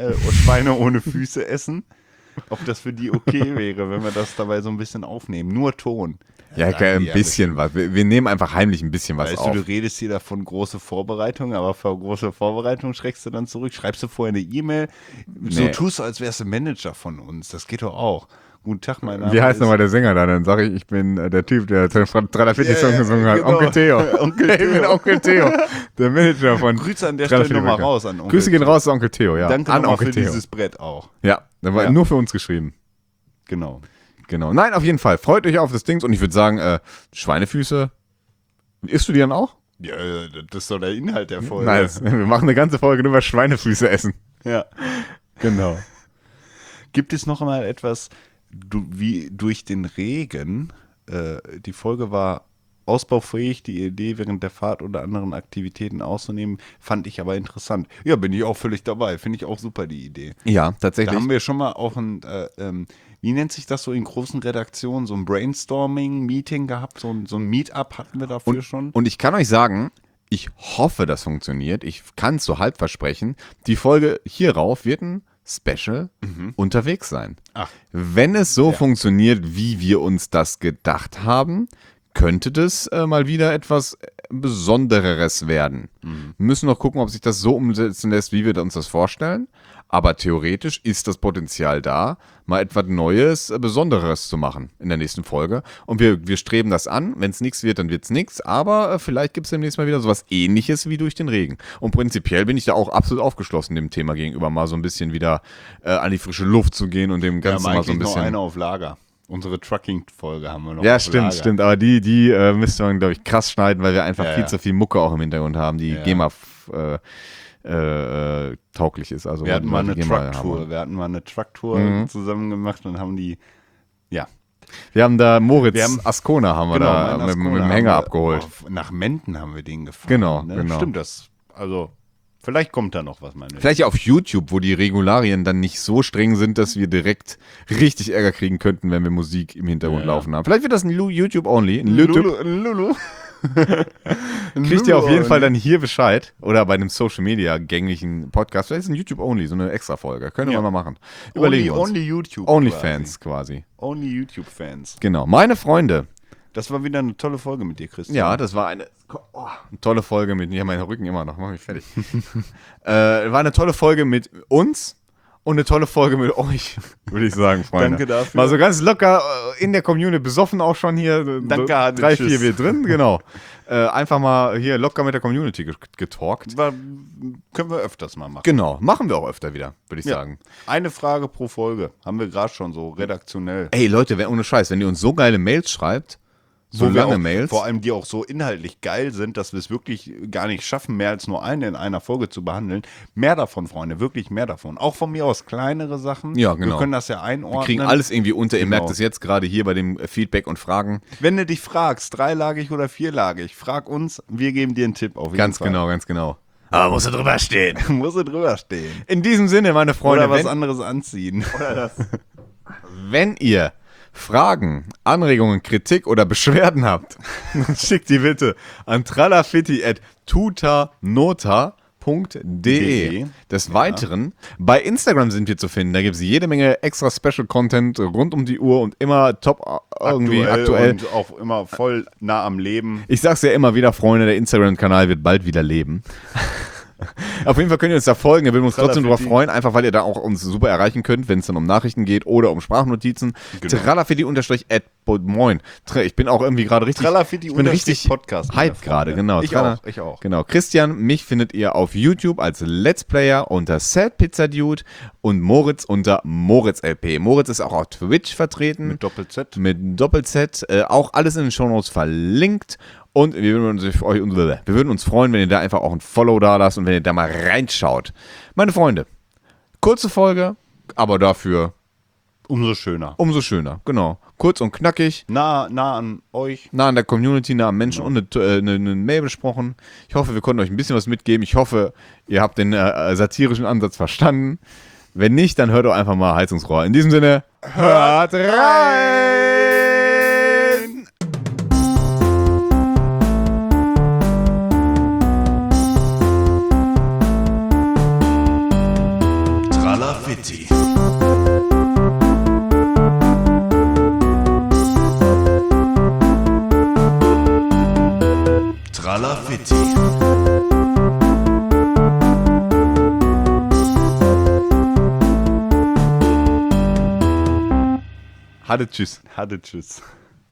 Speaker 1: ohne Füße essen. Ob das für die okay wäre, wenn wir das dabei so ein bisschen aufnehmen. Nur Ton.
Speaker 2: Ja,
Speaker 1: sagen
Speaker 2: ein
Speaker 1: die
Speaker 2: bisschen was. Wir nehmen einfach heimlich ein bisschen was
Speaker 1: Weißt
Speaker 2: auf.
Speaker 1: du redest hier davon große Vorbereitung, aber vor große Vorbereitung schreckst du dann zurück. Schreibst du vorher eine E-Mail, so
Speaker 2: Nee.
Speaker 1: tust du, als wärst du Manager von uns. Das geht doch auch. Guten Tag, mein Name
Speaker 2: Wie heißt
Speaker 1: ist-
Speaker 2: nochmal der Sänger da? Dann sage ich bin der Typ, der 340-Song gesungen hat.
Speaker 1: genau.
Speaker 2: Onkel Theo.
Speaker 1: Onkel
Speaker 2: Ich bin
Speaker 1: Theo.
Speaker 2: Onkel Theo, der Manager von
Speaker 1: Grüße an der Stelle
Speaker 2: 340
Speaker 1: nochmal raus an Onkel
Speaker 2: Grüße gehen
Speaker 1: Theo.
Speaker 2: raus an Onkel Theo, ja.
Speaker 1: Danke
Speaker 2: an
Speaker 1: nochmal
Speaker 2: Onkel
Speaker 1: für
Speaker 2: Theo.
Speaker 1: dieses Brett auch.
Speaker 2: Ja, das war
Speaker 1: Ja.
Speaker 2: nur für uns geschrieben.
Speaker 1: Genau.
Speaker 2: Genau. Nein, auf jeden Fall. Freut euch auf das Ding und ich würde sagen, Schweinefüße, isst du die dann auch?
Speaker 1: Ja, das ist doch der Inhalt der Folge.
Speaker 2: Nice. Wir machen eine ganze Folge nur über Schweinefüße essen.
Speaker 1: Ja.
Speaker 2: Genau.
Speaker 1: Gibt es noch einmal etwas, wie durch den Regen, die Folge war ausbaufähig, die Idee während der Fahrt oder anderen Aktivitäten auszunehmen, fand ich aber interessant. Ja, bin ich auch völlig dabei, finde ich auch super die Idee.
Speaker 2: Ja,
Speaker 1: Da
Speaker 2: tatsächlich.
Speaker 1: haben wir schon mal auch ein, wie nennt sich das so in großen Redaktionen, so ein Brainstorming-Meeting gehabt, so ein Meetup hatten wir dafür schon.
Speaker 2: Und ich kann euch sagen, ich hoffe, das funktioniert. Ich kann es so halb versprechen. Die Folge hierauf wird ein Special unterwegs sein.
Speaker 1: Ach.
Speaker 2: Wenn es so funktioniert, wie wir uns das gedacht haben, könnte das mal wieder etwas Besondereres werden. Wir müssen noch gucken, ob sich das so umsetzen lässt, wie wir uns das vorstellen. Aber theoretisch ist das Potenzial da, mal etwas Neues, Besonderes zu machen in der nächsten Folge. Und wir streben das an. Wenn es nichts wird, dann wird es nichts. Aber vielleicht gibt es demnächst mal wieder sowas Ähnliches wie durch den Regen. Und prinzipiell bin ich da auch absolut aufgeschlossen dem Thema gegenüber, mal so ein bisschen wieder an die frische Luft zu gehen und dem
Speaker 1: Wir
Speaker 2: Ganzen
Speaker 1: haben
Speaker 2: mal so ein
Speaker 1: eigentlich noch
Speaker 2: bisschen.
Speaker 1: eine auf Lager. Unsere Trucking-Folge haben wir noch
Speaker 2: Ja,
Speaker 1: auf
Speaker 2: stimmt,
Speaker 1: Lager.
Speaker 2: stimmt. Aber die müsste man, glaube ich, krass schneiden, weil wir einfach
Speaker 1: Ja,
Speaker 2: viel
Speaker 1: ja.
Speaker 2: zu viel Mucke auch im Hintergrund haben, die
Speaker 1: Ja.
Speaker 2: GEMA tauglich ist. Also
Speaker 1: Wir hatten mal
Speaker 2: die
Speaker 1: eine
Speaker 2: GEMA
Speaker 1: Trucktour.
Speaker 2: haben.
Speaker 1: Wir hatten mal eine Trucktour zusammen gemacht und haben die, ja,
Speaker 2: Wir haben da Moritz
Speaker 1: Wir haben-
Speaker 2: Ascona haben wir da
Speaker 1: meinen
Speaker 2: mit
Speaker 1: Ascona
Speaker 2: dem
Speaker 1: haben
Speaker 2: Hänger
Speaker 1: wir
Speaker 2: abgeholt.
Speaker 1: Nach Menden haben wir den gefahren.
Speaker 2: Genau,
Speaker 1: ne?
Speaker 2: genau.
Speaker 1: Stimmt das. Also, vielleicht kommt da noch was, meine ich.
Speaker 2: Vielleicht ja auf YouTube, wo die Regularien dann nicht so streng sind, dass wir direkt richtig Ärger kriegen könnten, wenn wir Musik im Hintergrund
Speaker 1: Ja.
Speaker 2: laufen haben. Vielleicht wird das ein YouTube-Only. Ein YouTube.
Speaker 1: Lulu.
Speaker 2: Kriegt ihr auf jeden Fall dann hier Bescheid. Oder bei einem Social-Media gänglichen Podcast. Vielleicht ist ein YouTube-Only, so eine Extra-Folge. Können wir
Speaker 1: Ja.
Speaker 2: mal machen. Überlegen wir uns.
Speaker 1: Only YouTube.
Speaker 2: Onlyfans quasi.
Speaker 1: Only YouTube-Fans.
Speaker 2: Genau. Meine Freunde.
Speaker 1: Das war wieder eine tolle Folge mit dir, Christian.
Speaker 2: Ja, das war eine tolle Folge mit. Ja, mein Rücken immer noch. Mach mich fertig. War eine tolle Folge mit uns. Und eine tolle Folge mit euch, würde ich sagen, Freunde.
Speaker 1: Danke dafür.
Speaker 2: Mal so ganz locker in der Community, besoffen auch schon hier.
Speaker 1: Danke, Hade,
Speaker 2: 3,
Speaker 1: tschüss.
Speaker 2: 4 wir drin, genau. Einfach mal hier locker mit der Community getalkt.
Speaker 1: Können wir öfters mal machen.
Speaker 2: Genau, machen wir auch öfter wieder, würde ich
Speaker 1: Ja.
Speaker 2: sagen.
Speaker 1: Eine Frage pro Folge. Haben wir gerade schon so redaktionell.
Speaker 2: Ey Leute, ohne Scheiß, wenn ihr uns so geile Mails schreibt, so
Speaker 1: Wo wir
Speaker 2: lange
Speaker 1: auch,
Speaker 2: Mails.
Speaker 1: Vor allem die auch so inhaltlich geil sind, dass wir es wirklich gar nicht schaffen, mehr als nur eine in einer Folge zu behandeln. Mehr davon, Freunde, wirklich mehr davon. Auch von mir aus kleinere Sachen.
Speaker 2: Ja, genau.
Speaker 1: Wir können das ja einordnen.
Speaker 2: Wir kriegen alles irgendwie unter. Ihr
Speaker 1: Genau.
Speaker 2: merkt es jetzt gerade hier bei dem Feedback und Fragen.
Speaker 1: Wenn du dich fragst, dreilagig oder vierlagig, frag uns, wir geben dir einen Tipp auf jeden
Speaker 2: Ganz
Speaker 1: Fall.
Speaker 2: genau, ganz genau. Aber musst du drüber stehen.
Speaker 1: Muss er drüber stehen.
Speaker 2: In diesem Sinne, meine Freunde,
Speaker 1: Oder was
Speaker 2: wenn,
Speaker 1: anderes anziehen.
Speaker 2: wenn ihr Fragen, Anregungen, Kritik oder Beschwerden habt, dann schickt die bitte an tralafitti@tutanota.de. Des Weiteren, bei Instagram sind wir zu finden. Da gibt es jede Menge extra Special-Content rund um die Uhr und immer top irgendwie aktuell.
Speaker 1: Und auch immer voll nah am Leben.
Speaker 2: Ich sag's ja immer wieder, Freunde, der Instagram-Kanal wird bald wieder leben. Auf jeden Fall könnt ihr uns da folgen. Wir würden uns trotzdem darüber
Speaker 1: Tralafiti.
Speaker 2: freuen, einfach weil ihr da auch uns super erreichen könnt, wenn es dann um Nachrichten geht oder um Sprachnotizen.
Speaker 1: Genau.
Speaker 2: Tralafiti_@moin. Ich bin auch irgendwie gerade richtig.
Speaker 1: Tralafiti
Speaker 2: Ich bin richtig
Speaker 1: Podcast.
Speaker 2: hype gerade, genau.
Speaker 1: Ich auch.
Speaker 2: Genau. Christian, mich findet ihr auf YouTube als Let's Player unter Sad Pizza Dude und Moritz unter Moritz LP. Moritz ist auch auf Twitch vertreten.
Speaker 1: Mit Doppel-Z.
Speaker 2: Mit Doppel-Z. Auch alles in den Shownotes verlinkt. Und wir würden uns freuen, wenn ihr da einfach auch ein Follow da lasst und wenn ihr da mal reinschaut. Meine Freunde, kurze Folge, aber dafür
Speaker 1: Umso schöner.
Speaker 2: umso schöner. Genau. Kurz und knackig,
Speaker 1: Nah an euch.
Speaker 2: nah an der Community, nah am Menschen und eine Mail besprochen. Ich hoffe, wir konnten euch ein bisschen was mitgeben. Ich hoffe, ihr habt den satirischen Ansatz verstanden. Wenn nicht, dann hört doch einfach mal Heizungsrohr. In diesem Sinne, hört rein!
Speaker 1: Tralafiti. Tralafiti.
Speaker 2: Hatte tschüss.
Speaker 1: Hatte tschüss.